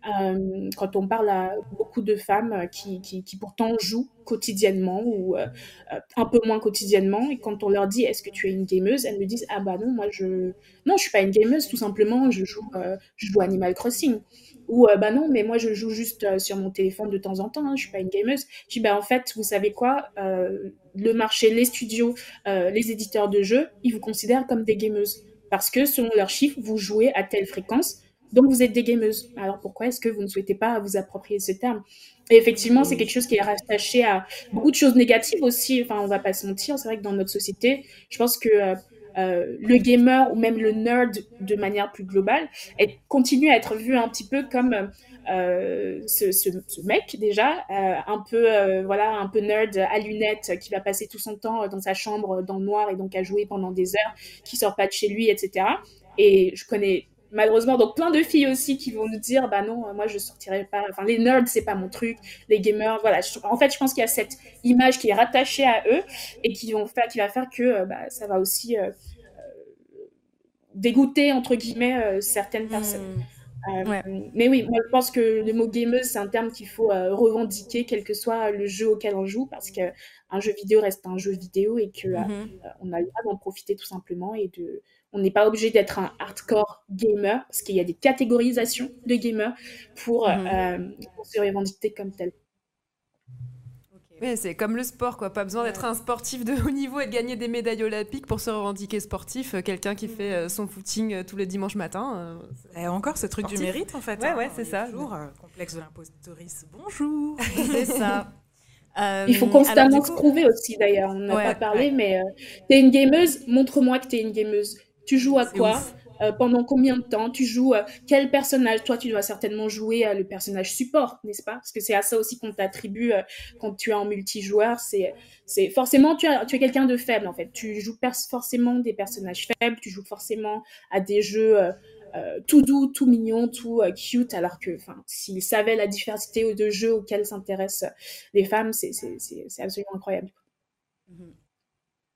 G: euh, quand on parle à beaucoup de femmes qui, qui, qui pourtant jouent quotidiennement ou euh, un peu moins quotidiennement, et quand on leur dit est-ce que tu es une gameuse, elles me disent ah bah non, moi je non je suis pas une gameuse, tout simplement je joue euh, je joue Animal Crossing, ou euh, bah non mais moi je joue juste euh, sur mon téléphone de temps en temps, hein, je suis pas une gameuse. Je dis bah en fait vous savez quoi, euh, le marché, les studios, euh, les éditeurs de jeux, ils vous considèrent comme des gameuses parce que selon leurs chiffres vous jouez à telle fréquence, donc vous êtes des gameuses. Alors pourquoi est-ce que vous ne souhaitez pas vous approprier ce terme? Et effectivement, c'est quelque chose qui est rattaché à beaucoup de choses négatives aussi. Enfin, on va pas se mentir, c'est vrai que dans notre société, je pense que euh, le gamer ou même le nerd de manière plus globale est, continue à être vu un petit peu comme euh, ce, ce, ce mec déjà, euh, un peu euh, voilà, un peu nerd à lunettes qui va passer tout son temps dans sa chambre dans le noir et donc à jouer pendant des heures, qui sort pas de chez lui, et cetera. Et je connais malheureusement donc plein de filles aussi qui vont nous dire bah non, moi je sortirai pas, enfin les nerds c'est pas mon truc, les gamers, voilà. Je, en fait je pense qu'il y a cette image qui est rattachée à eux et qui vont faire, qui va faire que bah, ça va aussi euh, dégoûter entre guillemets euh, certaines personnes. Mmh. Euh, ouais. Mais oui, moi je pense que le mot gameuse c'est un terme qu'il faut euh, revendiquer quel que soit le jeu auquel on joue, parce que un jeu vidéo reste un jeu vidéo et que mmh. euh, on a le droit d'en profiter tout simplement, et de on n'est pas obligé d'être un hardcore gamer, parce qu'il y a des catégorisations de gamers pour, mmh. euh, pour se revendiquer comme tel.
C: Oui, c'est comme le sport, quoi. Pas besoin d'être un sportif de haut niveau et de gagner des médailles olympiques pour se revendiquer sportif. Quelqu'un qui fait euh, son footing euh, tous les dimanches matins. Euh,
D: et encore ce truc sportif. Du mérite, en fait.
C: Ouais,
D: hein,
C: ouais, c'est ça.
D: Toujours, euh, complexe de l'impostorisme. Bonjour.
C: C'est ça.
G: Euh, Il faut constamment alors, coup... se prouver aussi, d'ailleurs. On n'a ouais, pas parlé, ouais. mais euh, t'es une gameuse, montre-moi que t'es une gameuse. Tu joues à c'est quoi euh, pendant combien de temps tu joues euh, quel personnage? Toi, tu dois certainement jouer euh, le personnage support, n'est-ce pas? Parce que c'est à ça aussi qu'on t'attribue euh, quand tu es en multijoueur. C'est, c'est forcément tu, as, tu es quelqu'un de faible en fait. Tu joues pers- forcément des personnages faibles. Tu joues forcément à des jeux euh, euh, tout doux, tout mignon, tout euh, cute. Alors que, enfin, s'ils savaient la diversité de jeux auxquels s'intéressent les femmes, c'est, c'est, c'est, c'est absolument incroyable. Mm-hmm.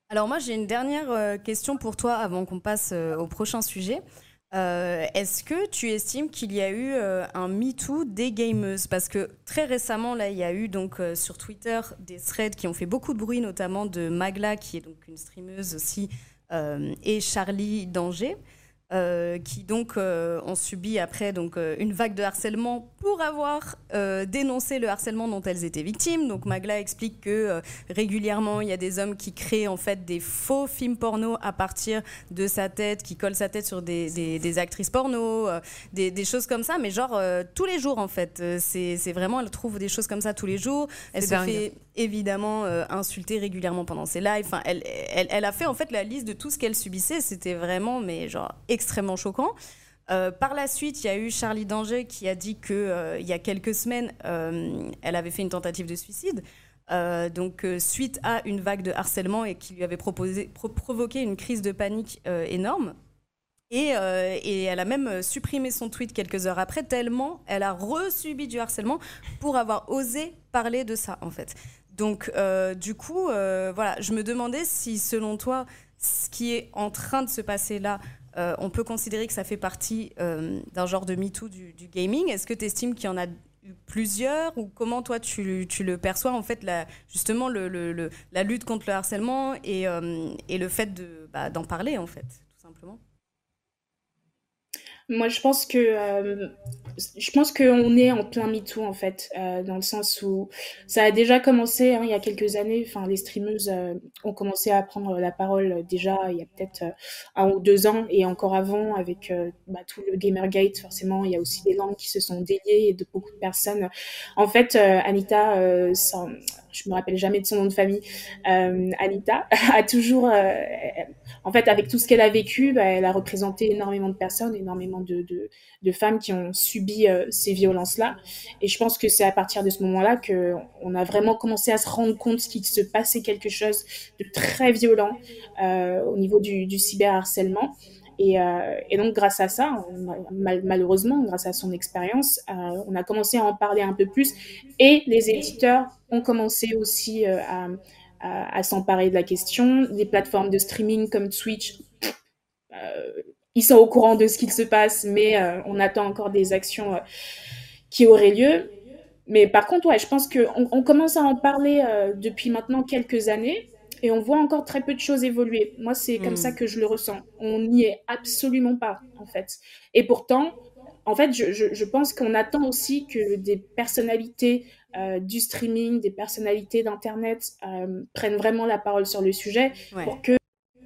E: Alors moi, j'ai une dernière euh, question pour toi avant qu'on passe euh, au prochain sujet. Euh, est-ce que tu estimes qu'il y a eu euh, un MeToo des gameuses? Parce que très récemment, là, il y a eu donc euh, sur Twitter des threads qui ont fait beaucoup de bruit, notamment de Magla, qui est donc une streameuse aussi, euh, et Charlie Danger. Euh, qui donc euh, ont subi après donc, euh, une vague de harcèlement pour avoir euh, dénoncé le harcèlement dont elles étaient victimes. Donc Magla explique que euh, régulièrement il y a des hommes qui créent en fait des faux films porno à partir de sa tête, qui collent sa tête sur des, des, des actrices porno, euh, des, des choses comme ça, mais genre euh, tous les jours en fait. Euh, c'est, c'est vraiment, elle trouve des choses comme ça tous les jours. Elle
C: C'est
E: se
C: dingue.
E: fait évidemment euh, insulter régulièrement pendant ses lives. Enfin, elle, elle, elle a fait en fait la liste de tout ce qu'elle subissait. C'était vraiment mais genre extrêmement choquant. Euh, par la suite, il y a eu Charlie Danger qui a dit que euh, il y a quelques semaines, euh, elle avait fait une tentative de suicide. Euh, donc euh, suite à une vague de harcèlement et qui lui avait proposé, pro- provoqué une crise de panique euh, énorme. Et, euh, et elle a même supprimé son tweet quelques heures après, tellement elle a resubi du harcèlement pour avoir osé parler de ça, en fait. Donc, euh, du coup, euh, voilà, je me demandais si, selon toi, ce qui est en train de se passer là, euh, on peut considérer que ça fait partie euh, d'un genre de MeToo du, du gaming. Est-ce que tu estimes qu'il y en a eu plusieurs ou comment, toi, tu, tu le perçois, en fait, la, justement, le, le, le, la lutte contre le harcèlement et, euh, et le fait de, bah, d'en parler, en fait, tout simplement?
G: Moi, je pense que euh, je pense qu'on est en plein MeToo en fait, euh, dans le sens où ça a déjà commencé hein, il y a quelques années. Enfin, les streameuses euh, ont commencé à prendre la parole euh, déjà il y a peut-être euh, un ou deux ans et encore avant avec euh, bah, tout le Gamergate. Forcément, il y a aussi des langues qui se sont déliées et de beaucoup de personnes. En fait, euh, Anita, euh, sans, je me rappelle jamais de son nom de famille, euh, Anita a toujours, euh, en fait, avec tout ce qu'elle a vécu, bah, elle a représenté énormément de personnes, énormément de, de, de femmes qui ont subi euh, ces violences-là. Et je pense que c'est à partir de ce moment-là qu'on a vraiment commencé à se rendre compte qu'il se passait quelque chose de très violent euh, au niveau du, du cyberharcèlement. Et, euh, et donc, grâce à ça, on, mal, malheureusement, grâce à son expérience, euh, on a commencé à en parler un peu plus. Et les éditeurs ont commencé aussi euh, à, à, à s'emparer de la question. Des plateformes de streaming comme Twitch, euh, ils sont au courant de ce qu'il se passe, mais euh, on attend encore des actions euh, qui auraient lieu. Mais par contre, ouais, je pense qu'on on commence à en parler euh, depuis maintenant quelques années. Et on voit encore très peu de choses évoluer. Moi, c'est mmh. comme ça que je le ressens. On n'y est absolument pas, en fait. Et pourtant, en fait, je, je, je pense qu'on attend aussi que des personnalités euh, du streaming, des personnalités d'Internet euh, prennent vraiment la parole sur le sujet ouais. pour que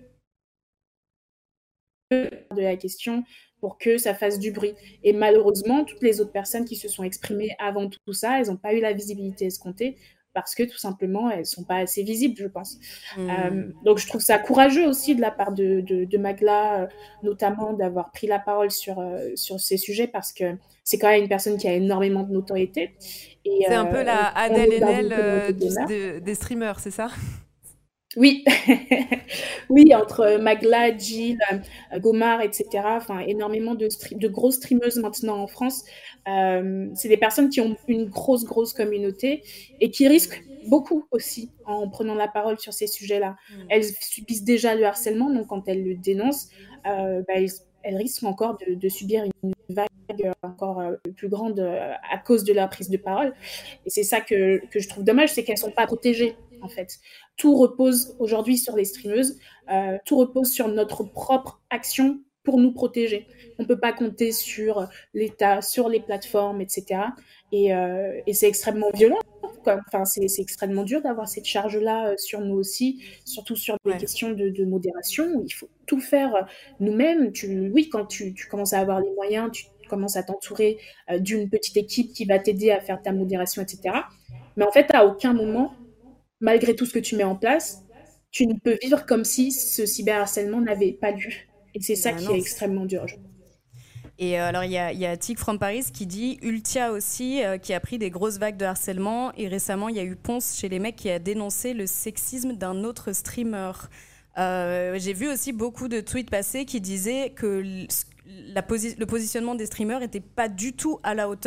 G: de la question, pour que ça fasse du bruit. Et malheureusement, toutes les autres personnes qui se sont exprimées avant tout ça, elles n'ont pas eu la visibilité escomptée parce que tout simplement, elles ne sont pas assez visibles, je pense. Mmh. Euh, donc, je trouve ça courageux aussi de la part de, de, de Magla, euh, notamment d'avoir pris la parole sur, euh, sur ces sujets parce que c'est quand même une personne qui a énormément de notoriété.
C: Et, c'est euh, un peu la Adèle Haenel euh, de, des streamers, c'est ça ?
G: Oui, oui, entre Magla, Jill, Gomar, et cetera. Enfin, énormément de, stream, de grosses streameuses maintenant en France. Euh, c'est des personnes qui ont une grosse, grosse communauté et qui risquent beaucoup aussi en prenant la parole sur ces sujets-là. Mmh. Elles subissent déjà le harcèlement, donc quand elles le dénoncent, euh, bah, elles, elles risquent encore de, de subir une vague encore euh, plus grande euh, à cause de leur prise de parole. Et c'est ça que, que je trouve dommage, c'est qu'elles ne sont pas protégées, en fait. Tout repose aujourd'hui sur les streameuses, euh, tout repose sur notre propre action pour nous protéger. On ne peut pas compter sur l'État, sur les plateformes, et cetera. Et, euh, et c'est extrêmement violent. Quoi. Enfin, c'est, c'est extrêmement dur d'avoir cette charge-là sur nous aussi, surtout sur des ouais. questions de, de modération. Où il faut tout faire nous-mêmes. Tu, oui, quand tu, tu commences à avoir les moyens, tu commences à t'entourer euh, d'une petite équipe qui va t'aider à faire ta modération, et cetera. Mais en fait, à aucun moment, malgré tout ce que tu mets en place, tu ne peux vivre comme si ce cyberharcèlement n'avait pas lieu. Et c'est ça bah qui non, est extrêmement dur.
E: Et euh, alors, il y a, y a Tic from Paris qui dit Ultia aussi, euh, qui a pris des grosses vagues de harcèlement. Et récemment, il y a eu Ponce chez les mecs qui a dénoncé le sexisme d'un autre streamer. Euh, j'ai vu aussi beaucoup de tweets passer qui disaient que la posi- le positionnement des streamers n'était pas du tout à la hauteur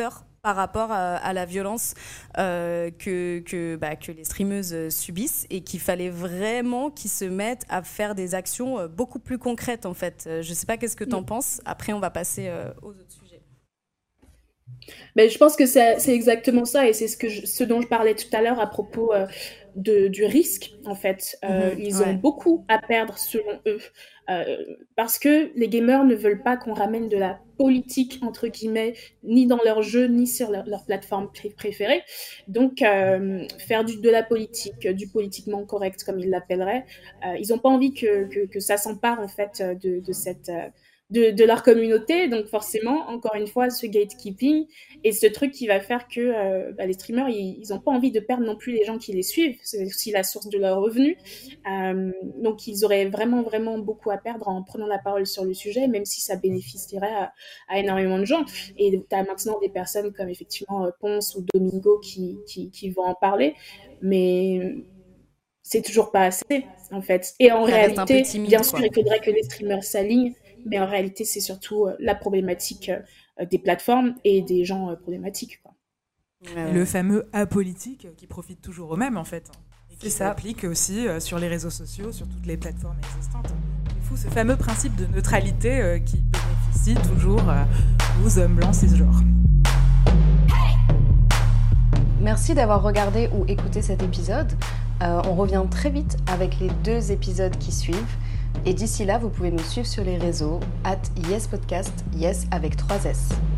E: par rapport à, à la violence euh, que, que, bah, que les streameuses subissent et qu'il fallait vraiment qu'ils se mettent à faire des actions beaucoup plus concrètes en fait. Je ne sais pas qu'est-ce que tu en penses. Après, on va passer euh, aux autres sujets.
G: Ben, je pense que c'est, c'est exactement ça et c'est ce, que je, ce dont je parlais tout à l'heure à propos euh, de, du risque en fait. Euh, mmh, ils ouais. ont beaucoup à perdre selon eux. Euh, parce que les gamers ne veulent pas qu'on ramène de la politique, entre guillemets, ni dans leur jeu, ni sur leur, leur plateforme pr- préférée. Donc, euh, faire du, de la politique, du politiquement correct, comme ils l'appelleraient, euh, ils n'ont pas envie que, que, que ça s'empare, en fait, de, de cette... Euh, De, de leur communauté, donc forcément, encore une fois, ce gatekeeping et ce truc qui va faire que euh, bah, les streamers, ils n'ont pas envie de perdre non plus les gens qui les suivent, c'est aussi la source de leurs revenus, euh, donc ils auraient vraiment, vraiment beaucoup à perdre en prenant la parole sur le sujet, même si ça bénéficierait à, à énormément de gens, et tu as maintenant des personnes comme effectivement Ponce ou Domingo qui, qui, qui vont en parler, mais c'est toujours pas assez, en fait, et en ça réalité, timide, bien sûr, quoi. Il faudrait que les streamers s'alignent, mais en réalité, c'est surtout euh, la problématique euh, des plateformes et des gens euh, problématiques. Quoi.
D: Et le fameux apolitique qui profite toujours aux mêmes, en fait, et qui s'applique aussi euh, sur les réseaux sociaux, sur toutes les plateformes existantes. C'est fou, ce fameux principe de neutralité euh, qui bénéficie toujours euh, aux hommes blancs cisgenres.
H: Merci d'avoir regardé ou écouté cet épisode. Euh, on revient très vite avec les deux épisodes qui suivent. Et d'ici là, vous pouvez nous suivre sur les réseaux at yespodcast, yes avec trois S.